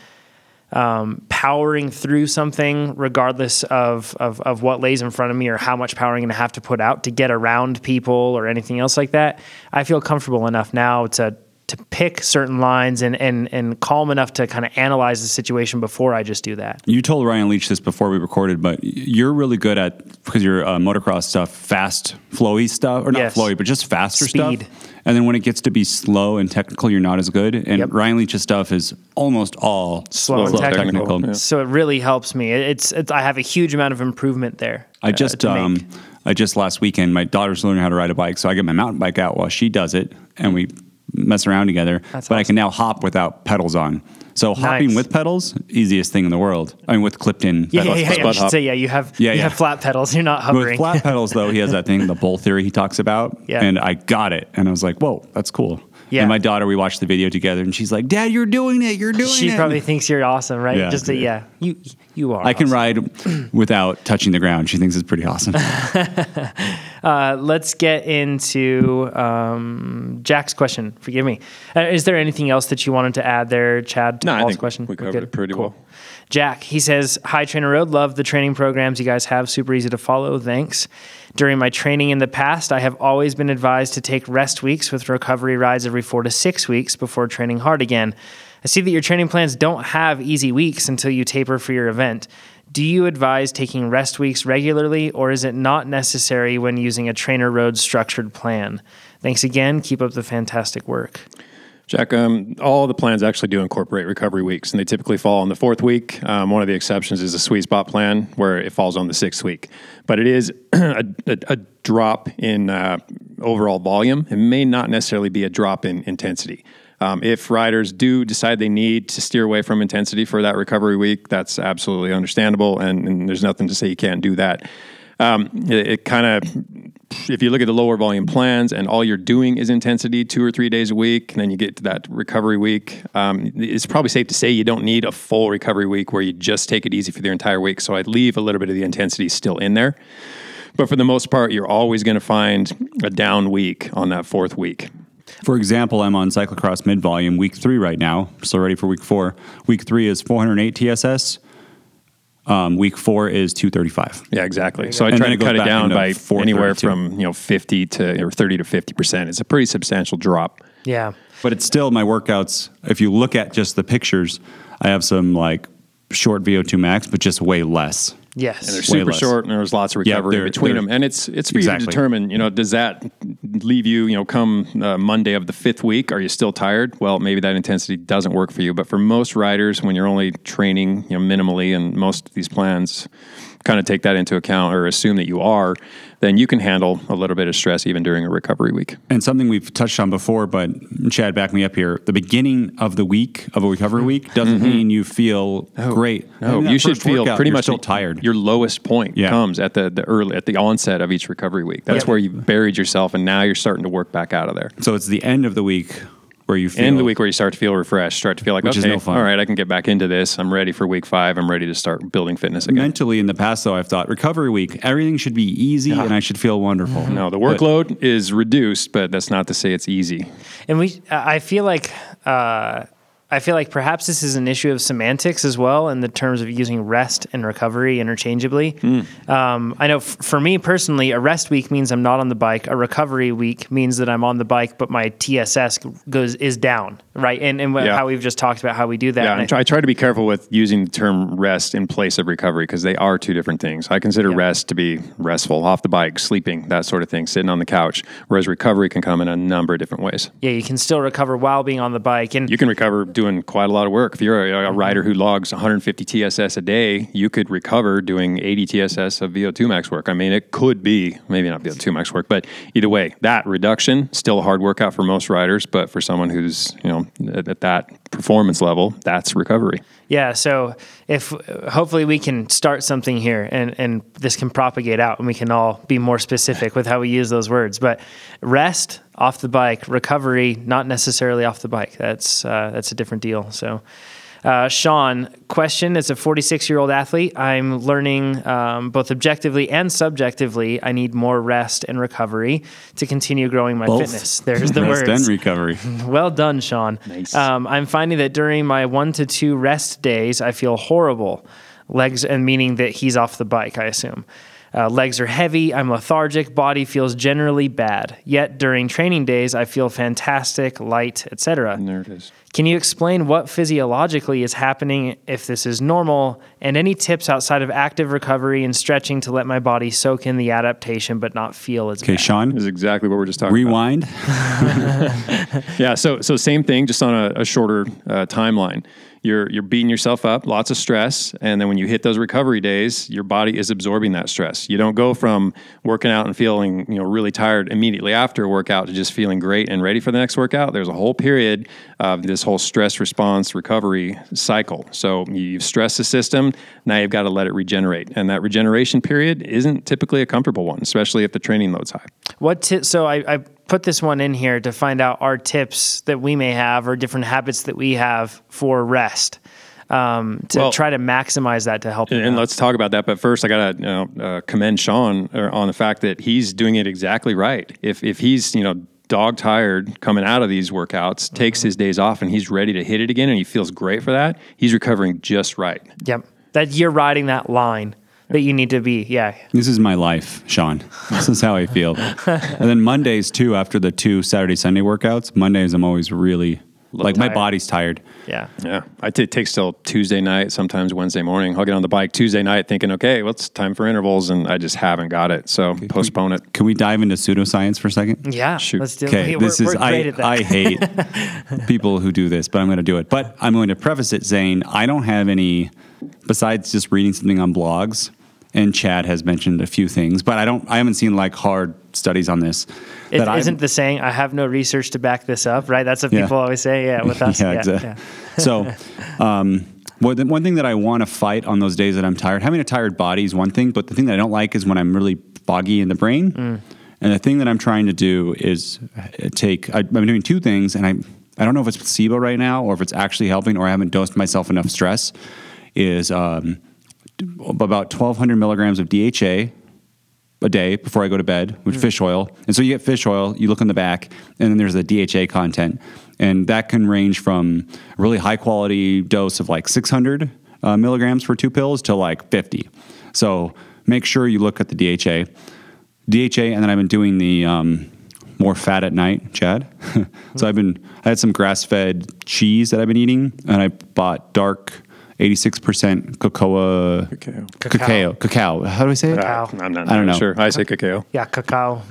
powering through something regardless of what lays in front of me or how much power I'm going to have to put out to get around people or anything else like that, I feel comfortable enough now to pick certain lines and calm enough to kind of analyze the situation before I just do that. You told Ryan Leach this before we recorded, but you're really good at, because you're motocross stuff, fast, flowy stuff, or not flowy, but just faster Speed. stuff. And then when it gets to be slow and technical, you're not as good. And Ryan Leach's stuff is almost all slow and technical. Yeah. So it really helps me. It's I have a huge amount of improvement there. I just last weekend, my daughter's learning how to ride a bike, so I get my mountain bike out while she does it, and we mess around together. That's but awesome. I can now hop without pedals on. So hopping with pedals, easiest thing in the world. I mean, with clipped-in pedals. I should say, you have flat pedals. You're not hovering. With flat pedals, though, he has that thing, the bowl theory he talks about. Yeah. And I got it. And I was like, whoa, that's cool. Yeah. And my daughter, we watched the video together, and she's like, Dad, you're doing it. You're doing it. She probably thinks you're awesome, right? Yeah. You are. I can ride without touching the ground. She thinks it's pretty awesome. Let's get into Jack's question. Forgive me. Is there anything else that you wanted to add there, Chad, to Paul's question? We covered it pretty well. Jack, he says, hi, Trainer Road. Love the training programs you guys have. Super easy to follow. Thanks. During my training in the past, I have always been advised to take rest weeks with recovery rides every 4 to 6 weeks before training hard again. I see that your training plans don't have easy weeks until you taper for your event. Do you advise taking rest weeks regularly, or is it not necessary when using a TrainerRoad structured plan? Thanks again. Keep up the fantastic work. Jack, all the plans actually do incorporate recovery weeks, and they typically fall on the 4th week. One of the exceptions is a sweet spot plan where it falls on the 6th week. But it is a drop in overall volume. It may not necessarily be a drop in intensity. If riders do decide they need to steer away from intensity for that recovery week, that's absolutely understandable, and there's nothing to say you can't do that. It kind of, if you look at the lower volume plans and all you're doing is intensity 2 or 3 days a week, and then you get to that recovery week, it's probably safe to say you don't need a full recovery week where you just take it easy for the entire week. So I'd leave a little bit of the intensity still in there. But for the most part, you're always going to find a down week on that 4th week. For example, I'm on cyclocross mid-volume, week 3 right now, so ready for week 4. Week 3 is 408 TSS. Week 4 is 235. Yeah, exactly. So I try to cut it down by anywhere from 50 to or 30 to 50%. It's a pretty substantial drop. Yeah. But it's still my workouts. If you look at just the pictures, I have some like short VO2 max, but just way less. Yes. And they're super short, and there's lots of recovery in between them. And it's for you to determine, does that leave you, come Monday of the 5th week? Are you still tired? Well, maybe that intensity doesn't work for you. But for most riders, when you're only training, minimally, and most of these plans kind of take that into account or assume that you are, then you can handle a little bit of stress even during a recovery week. And something we've touched on before, but Chad, back me up here. The beginning of the week, of a recovery week, doesn't mean you feel great. No, you should feel pretty much still tired. Your lowest point comes at the onset of each recovery week. That's where you buried yourself, and now you're starting to work back out of there. So it's the end of the week where you feel... End of the week where you start to feel refreshed, start to feel like, okay, no fun. All right, I can get back into this. I'm ready for week 5. I'm ready to start building fitness again. Mentally, in the past, though, I've thought recovery week, everything should be easy and I should feel wonderful. No, the workload is reduced, but that's not to say it's easy. And I feel like perhaps this is an issue of semantics as well in the terms of using rest and recovery interchangeably. I know for me personally, a rest week means I'm not on the bike. A recovery week means that I'm on the bike, but my TSS is down, right? And how we've just talked about how we do that. Yeah, I try to be careful with using the term rest in place of recovery because they are two different things. I consider rest to be restful, off the bike, sleeping, that sort of thing, sitting on the couch, whereas recovery can come in a number of different ways. Yeah, you can still recover while being on the bike. And you can recover doing quite a lot of work. If you're a rider who logs 150 TSS a day, you could recover doing 80 TSS of VO2 max work. I mean, it could be, maybe not VO2 max work, but either way, that reduction, still a hard workout for most riders, but for someone who's, at that performance level, that's recovery. Yeah, so if hopefully we can start something here and this can propagate out and we can all be more specific with how we use those words. But rest, off the bike, recovery, not necessarily off the bike. That's a different deal. So Sean, question, as a 46-year-old athlete, I'm learning both objectively and subjectively I need more rest and recovery to continue growing my fitness. There's the rest words. and recovery. Well done, Sean. Nice. I'm finding that during my 1 to 2 rest days, I feel horrible. Legs, and meaning that he's off the bike, I assume. Legs are heavy, I'm lethargic, body feels generally bad. Yet during training days, I feel fantastic, light, etc. And there it is. Can you explain what physiologically is happening, if this is normal, and any tips outside of active recovery and stretching to let my body soak in the adaptation but not feel as bad? Okay, Sean. This is exactly what we're just talking Rewind. about. Yeah, so same thing, just on a shorter timeline. You're beating yourself up, lots of stress, and then when you hit those recovery days, your body is absorbing that stress. You don't go from working out and feeling really tired immediately after a workout to just feeling great and ready for the next workout. There's a whole period of this whole stress response recovery cycle. So you've stressed the system, now you've got to let it regenerate, and that regeneration period isn't typically a comfortable one, especially if the training load's high. So I put this one in here to find out our tips that we may have or different habits that we have for rest try to maximize that to help. And let's talk about that. But first, I got to commend Sean on the fact that he's doing it exactly right. If he's dog tired coming out of these workouts, takes his days off, and he's ready to hit it again, and he feels great for that, he's recovering just right. Yep, that you're riding that line that you need to be. Yeah. This is my life, Sean. This is how I feel. And then Mondays too, after the 2 Saturday, Sunday workouts, Mondays I'm always really like my tired. body's tired. Yeah. Yeah, it takes till Tuesday night, sometimes Wednesday morning. I'll get on the bike Tuesday night thinking, okay, well, it's time for intervals, and I just haven't got it. So postpone it. Can we dive into pseudoscience for a second? Yeah. Shoot. Let's do Okay, it. we're great at that. I hate people who do this, but I'm going to do it. But I'm going to preface it saying I don't have any, besides just reading something on blogs, and Chad has mentioned a few things, but I haven't seen like hard studies on this. Isn't the saying, I have no research to back this up, right? That's what people always say, with us. Yeah, exactly. So, one thing that I want to fight on those days that I'm tired, having a tired body is one thing, but the thing that I don't like is when I'm really foggy in the brain. And the thing that I'm trying to do is I'm doing two things, and I don't know if it's placebo right now or if it's actually helping or I haven't dosed myself enough stress, is about 1,200 milligrams of DHA a day before I go to bed, with fish oil. And so you get fish oil, you look in the back, and then there's the DHA content. And that can range from a really high quality dose of like 600 milligrams for 2 pills to like 50. So make sure you look at the DHA, and then I've been doing the more fat at night, Chad. So I had some grass-fed cheese that I've been eating, and I bought dark 86% cacao. How do I say it? Cacao. I'm not I don't know. sure. I say cacao. Yeah, cacao.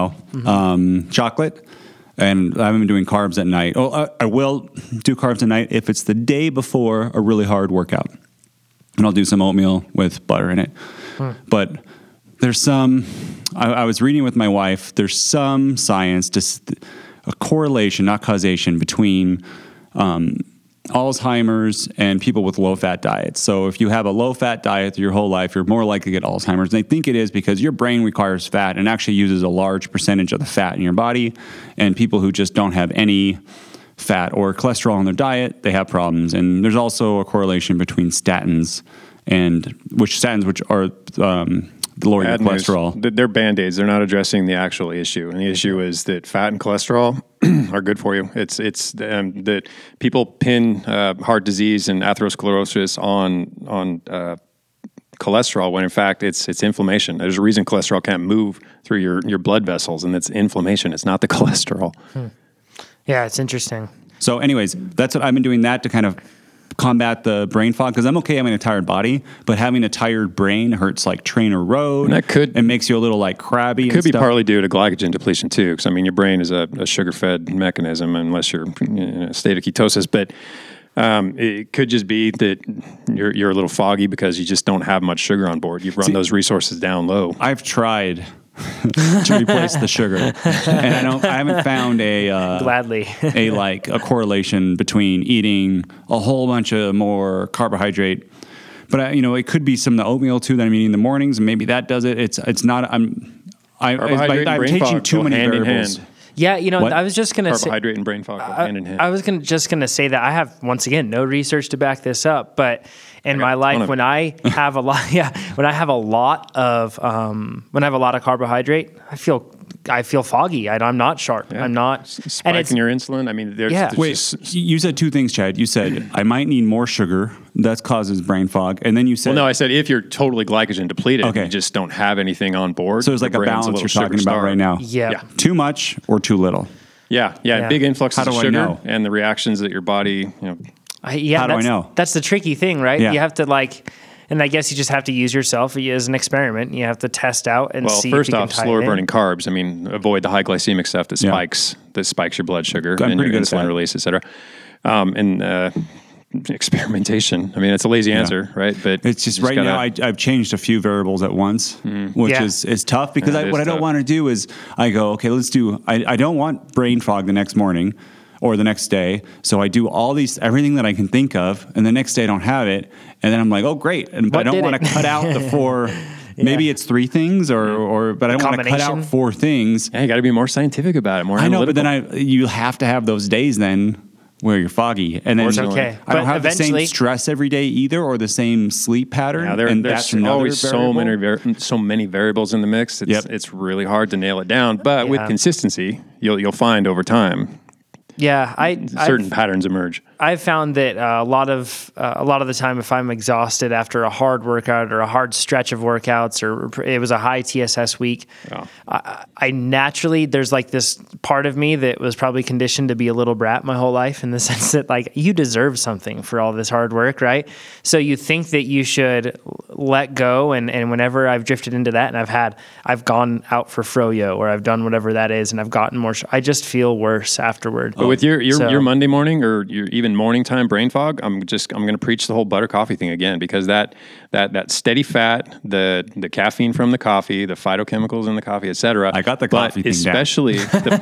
Chocolate. And I haven't been doing carbs at night. I will do carbs at night if it's the day before a really hard workout. And I'll do some oatmeal with butter in it. But there's some, I was reading with my wife, there's some science, just a correlation, not causation, between Alzheimer's and people with low-fat diets. So if you have a low-fat diet your whole life, you're more likely to get Alzheimer's. And I think it is because your brain requires fat and actually uses a large percentage of the fat in your body. And people who just don't have any fat or cholesterol in their diet, they have problems. And there's also a correlation between statins, which are lower your Bad news. cholesterol. They're Band-Aids. They're not addressing the actual issue. And the issue is that fat and cholesterol are good for you. It's that people pin heart disease and atherosclerosis on cholesterol when in fact it's inflammation. There's a reason cholesterol can't move through your blood vessels, and it's inflammation. It's not the cholesterol. Yeah, it's interesting. So anyways, that's what I've been doing that to kind of combat the brain fog, because I'm okay having a tired body, but having a tired brain hurts like Trainer Road. And it makes you a little like crabby. Could be partly due to glycogen depletion too, because I mean your brain is a sugar-fed mechanism unless you're in a state of ketosis. But it could just be that you're a little foggy because you just don't have much sugar on board. You've run those resources down low. I've tried to replace the sugar, and I haven't found Gladly a correlation between eating a whole bunch of more carbohydrate. But it could be some of the oatmeal too that I'm eating in the mornings, and maybe that does it. It's not. I'm taking too many variables. Yeah, What? I was just going to say... Carbohydrate and brain fog go hand in hand. I was just going to say that I have, once again, no research to back this up, but in my life, when I have a lot of carbohydrate, I feel foggy. I'm not sharp. Yeah. I'm not... Spiking your insulin. I mean, You said two things, Chad. You said, I might need more sugar. That causes brain fog. And then you said... Well, no, I said if you're totally glycogen depleted, Okay. you just don't have anything on board. So there's like a balance you're talking about right now. Yeah. Too much or too little? Yeah. Big influxes How do of I sugar know? and the reactions that your body, How do I know? That's the tricky thing, right? Yeah. You have to and I guess you just have to use yourself as an experiment. You have to test out and see first if you off, can tie slower it in. burning carbs. I mean, avoid the high glycemic stuff that spikes your blood sugar and your insulin release, et cetera. Experimentation. I mean, it's a lazy answer, right? But it's just right now I've changed a few variables at once, which is tough because what I don't want to do is I go, okay, let's do, I don't want brain fog the next morning or the next day. So I do everything that I can think of, and the next day I don't have it. And then I'm like, oh, great. But I don't want to cut out the four, maybe it's 3 things but I don't want to cut out 4 things. Yeah, you got to be more scientific about it, more I know, analytical. but then you have to have those days then where you're foggy, and then okay. I don't But have the same stress every day either, or the same sleep pattern. Yeah, and there's that's always variable. so many variables in the mix. It's really hard to nail it down, but with consistency, you'll find over time Yeah, certain patterns emerge. I've found that a lot of the time, if I'm exhausted after a hard workout or a hard stretch of workouts, or it was a high TSS week, I naturally, there's like this part of me that was probably conditioned to be a little brat my whole life, in the sense that like you deserve something for all this hard work, right? So you think that you should let go, and whenever I've drifted into that, and I've gone out for froyo, or I've done whatever that is, and I've gotten more, I just feel worse afterward. But with your Monday morning or your even morning time brain fog, I'm going to preach the whole butter coffee thing again, because that steady fat, the caffeine from the coffee, the phytochemicals in the coffee, etc. I got the coffee thing especially down. the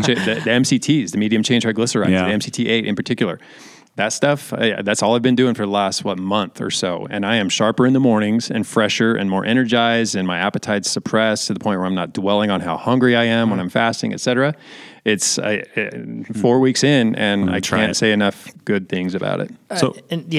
MCTs, the medium chain triglycerides, the MCT8 in particular. That stuff, that's all I've been doing for the last, month or so. And I am sharper in the mornings and fresher and more energized, and my appetite's suppressed to the point where I'm not dwelling on how hungry I am when I'm fasting, etc. It's 4 weeks in, and I can't say enough good things about it. So,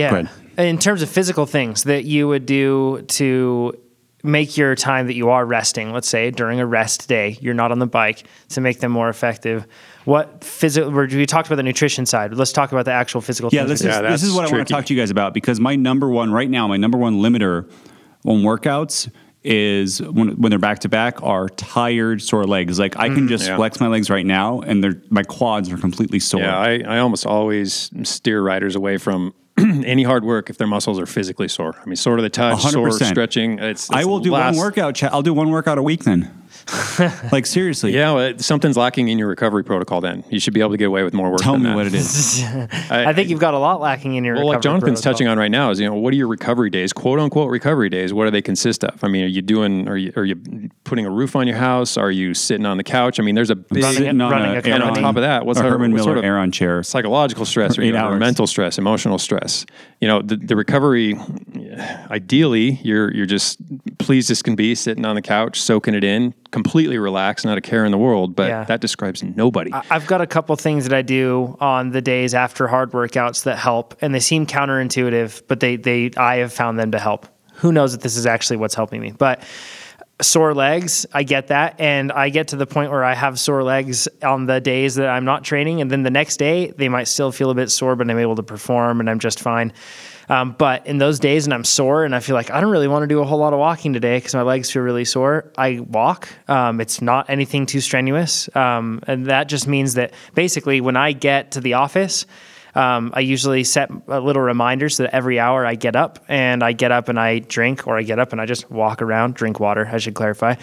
in terms of physical things that you would do to make your time that you are resting, let's say during a rest day, you're not on the bike, to make them more effective. What physical? We talked about the nutrition side. Let's talk about the actual physical. Yeah, this is what I want to talk to you guys about, because my number one limiter on workouts is when they're back to back are tired, sore legs. Like I can just flex my legs right now, and my quads are completely sore. Yeah, I almost always steer riders away from any hard work if their muscles are physically sore. I mean, sore to the touch, 100%. sore stretching. I will do one workout. I'll do one workout a week then. Like seriously. Yeah, well, something's lacking in your recovery protocol then. You should be able to get away with more work. Tell me what it is. I think you've got a lot lacking in your recovery like Jonathan's protocol. touching on right now is, what are your recovery days, quote unquote recovery days? What do they consist of? I mean, are you putting a roof on your house? Are you sitting on the couch? I mean, there's a big running and on top of that, what's Herman Miller sort of Aeron chair, psychological stress, or mental stress, emotional stress. The recovery, ideally, you're just pleased as can be, sitting on the couch, soaking it in, completely relaxed, not a care in the world. But that describes nobody. I've got a couple things that I do on the days after hard workouts that help, and they seem counterintuitive, but I have found them to help. Who knows if this is actually what's helping me, but sore legs, I get that. And I get to the point where I have sore legs on the days that I'm not training. And then the next day they might still feel a bit sore, but I'm able to perform and I'm just fine. But in those days and I'm sore and I feel like I don't really want to do a whole lot of walking today because my legs feel really sore, I walk. It's not anything too strenuous. And that just means that basically when I get to the office, I usually set a little reminder so that every hour I get up and I drink, or I get up and I just walk around, drink water, I should clarify.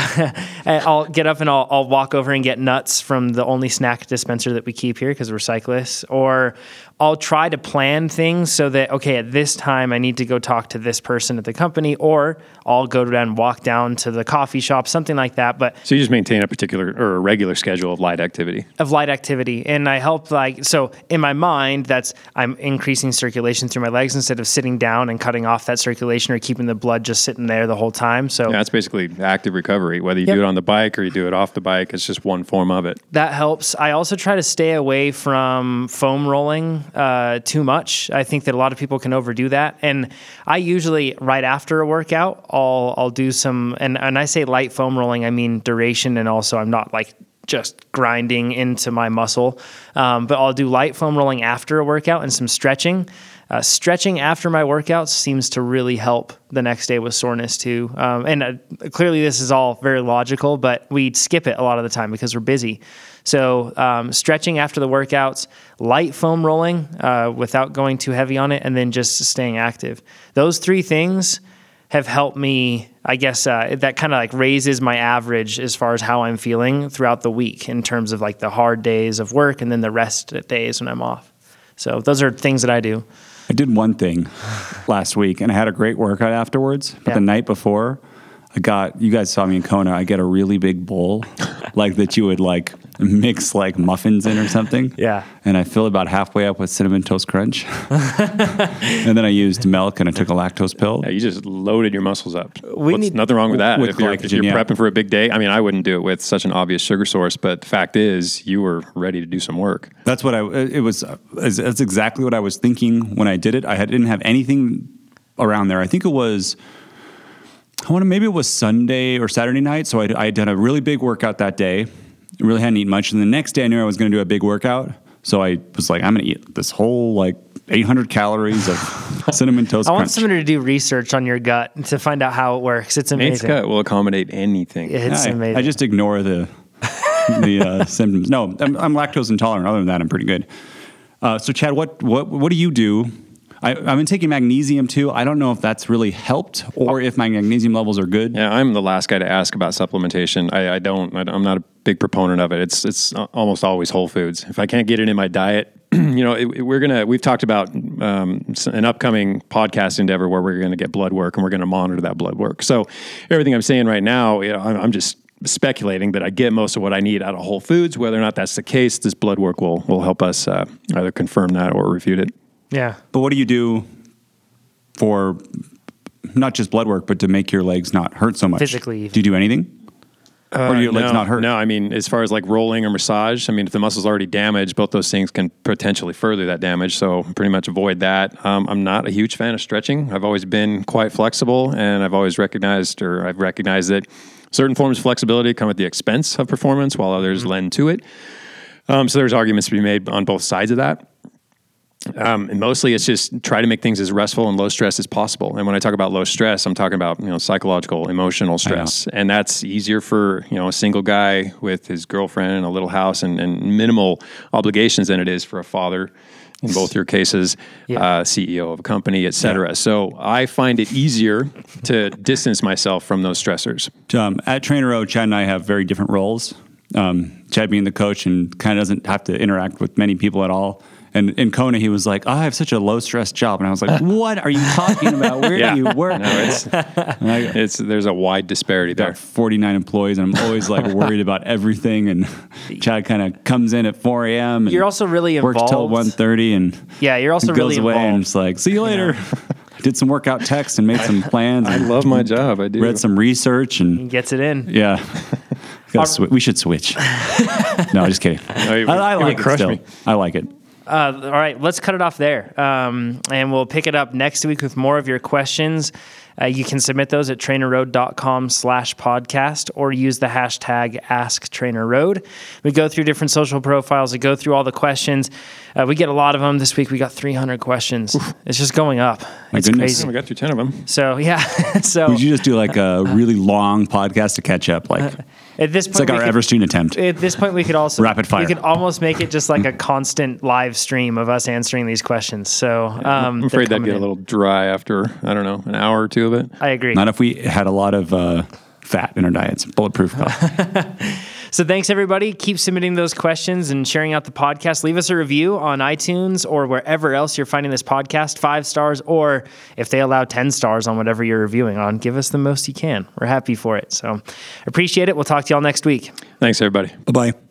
And I'll get up and I'll walk over and get nuts from the only snack dispenser that we keep here because we're cyclists, or I'll try to plan things so that, okay, at this time I need to go talk to this person at the company, or I'll go down and walk down to the coffee shop, something like that. But so you just maintain a particular or a regular schedule of light activity. And I help, so in my mind, I'm increasing circulation through my legs instead of sitting down and cutting off that circulation or keeping the blood just sitting there the whole time. So that's basically active recovery, whether you do it on the bike or you do it off the bike. It's just one form of it. That helps. I also try to stay away from foam rolling too much. I think that a lot of people can overdo that. And I usually, right after a workout, I'll do some, and I say light foam rolling, I mean duration, and also I'm not just grinding into my muscle. But I'll do light foam rolling after a workout and some stretching. Stretching after my workouts seems to really help the next day with soreness too. And clearly this is all very logical, but we skip it a lot of the time because we're busy. So stretching after the workouts, light foam rolling without going too heavy on it, and then just staying active. Those three things have helped me, I guess, that kind of raises my average as far as how I'm feeling throughout the week in terms of the hard days of work and then the rest days when I'm off. So those are things that I do. I did one thing last week and I had a great workout afterwards, but the night before you guys saw me in Kona, I get a really big bowl that you would mix muffins in or something. Yeah. And I fill about halfway up with Cinnamon Toast Crunch. And then I used milk and I took a lactose pill. Yeah, you just loaded your muscles up. Nothing wrong with that. If you're prepping for a big day, I mean, I wouldn't do it with such an obvious sugar source, but the fact is you were ready to do some work. That's that's exactly what I was thinking when I did it. I didn't have anything around there. I think it was, maybe it was Sunday or Saturday night. So I had done a really big workout that day. Really hadn't eaten much. And the next day I knew I was going to do a big workout. So I was like, I'm going to eat this whole like 800 calories of Cinnamon Toast I want Crunch. somebody to do research on your gut to find out how it works. It's Nate's amazing. gut will accommodate anything. It's amazing. I just ignore the symptoms. No, I'm lactose intolerant. Other than that, I'm pretty good. So Chad, what do you do? I've been taking magnesium too. I don't know if that's really helped or if my magnesium levels are good. Yeah, I'm the last guy to ask about supplementation. I'm not a big proponent of it. It's almost always whole foods. If I can't get it in my diet, we've talked about an upcoming podcast endeavor where we're going to get blood work and we're going to monitor that blood work. So everything I'm saying right now, I'm just speculating that I get most of what I need out of whole foods. Whether or not that's the case, this blood work will help us either confirm that or refute it. Yeah. But what do you do for not just blood work, but to make your legs not hurt so much? Physically. Do you do anything? Or do your legs not hurt? No, I mean, as far as like rolling or massage, I mean, if the muscle's already damaged, both those things can potentially further that damage. So pretty much avoid that. I'm not a huge fan of stretching. I've always been quite flexible, and I've recognized that certain forms of flexibility come at the expense of performance, while others lend to it. So there's arguments to be made on both sides of that. And mostly it's just try to make things as restful and low stress as possible. And when I talk about low stress, I'm talking about, psychological, emotional stress. And that's easier for, a single guy with his girlfriend and a little house and minimal obligations than it is for a father in both your cases, CEO of a company, et cetera. Yeah. So I find it easier to distance myself from those stressors. At Trainer O, Chad and I have very different roles. Chad being the coach and kind of doesn't have to interact with many people at all. And in Kona, he was like, I have such a low-stress job. And I was like, what are you talking about? Where do you work? No, there's a wide disparity there. 49 employees, and I'm always like worried about everything. And Chad kind of comes in at 4 a.m. You're also really involved. Works till 1:30. And you're also really away involved. And it's like, see you later. I did some workout texts and made some plans. I love my job. I do. Read some research. And he gets it in. Yeah. We should switch. No, just kidding. I like it still. I like it. All right, let's cut it off there. And we'll pick it up next week with more of your questions. You can submit those at trainerroad.com/podcast or use the hashtag AskTrainerRoad. We go through different social profiles. We go through all the questions. We get a lot of them. This week we got 300 questions. Oof. It's just going up. It's crazy. We got through 10 of them. So, yeah. Would you just do like a really long podcast to catch up? Like at this point, it's like our Everestream attempt. At this point, we could also rapid fire. We could almost make it just like a constant live stream of us answering these questions. So I'm afraid that'd get a little dry after, I don't know, an hour or two of it. I agree. Not if we had a lot of fat in our diets. Bulletproof. So thanks, everybody. Keep submitting those questions and sharing out the podcast. Leave us a review on iTunes or wherever else you're finding this podcast, 5 stars, or if they allow 10 stars on whatever you're reviewing on, give us the most you can. We're happy for it. So appreciate it. We'll talk to y'all next week. Thanks, everybody. Bye-bye.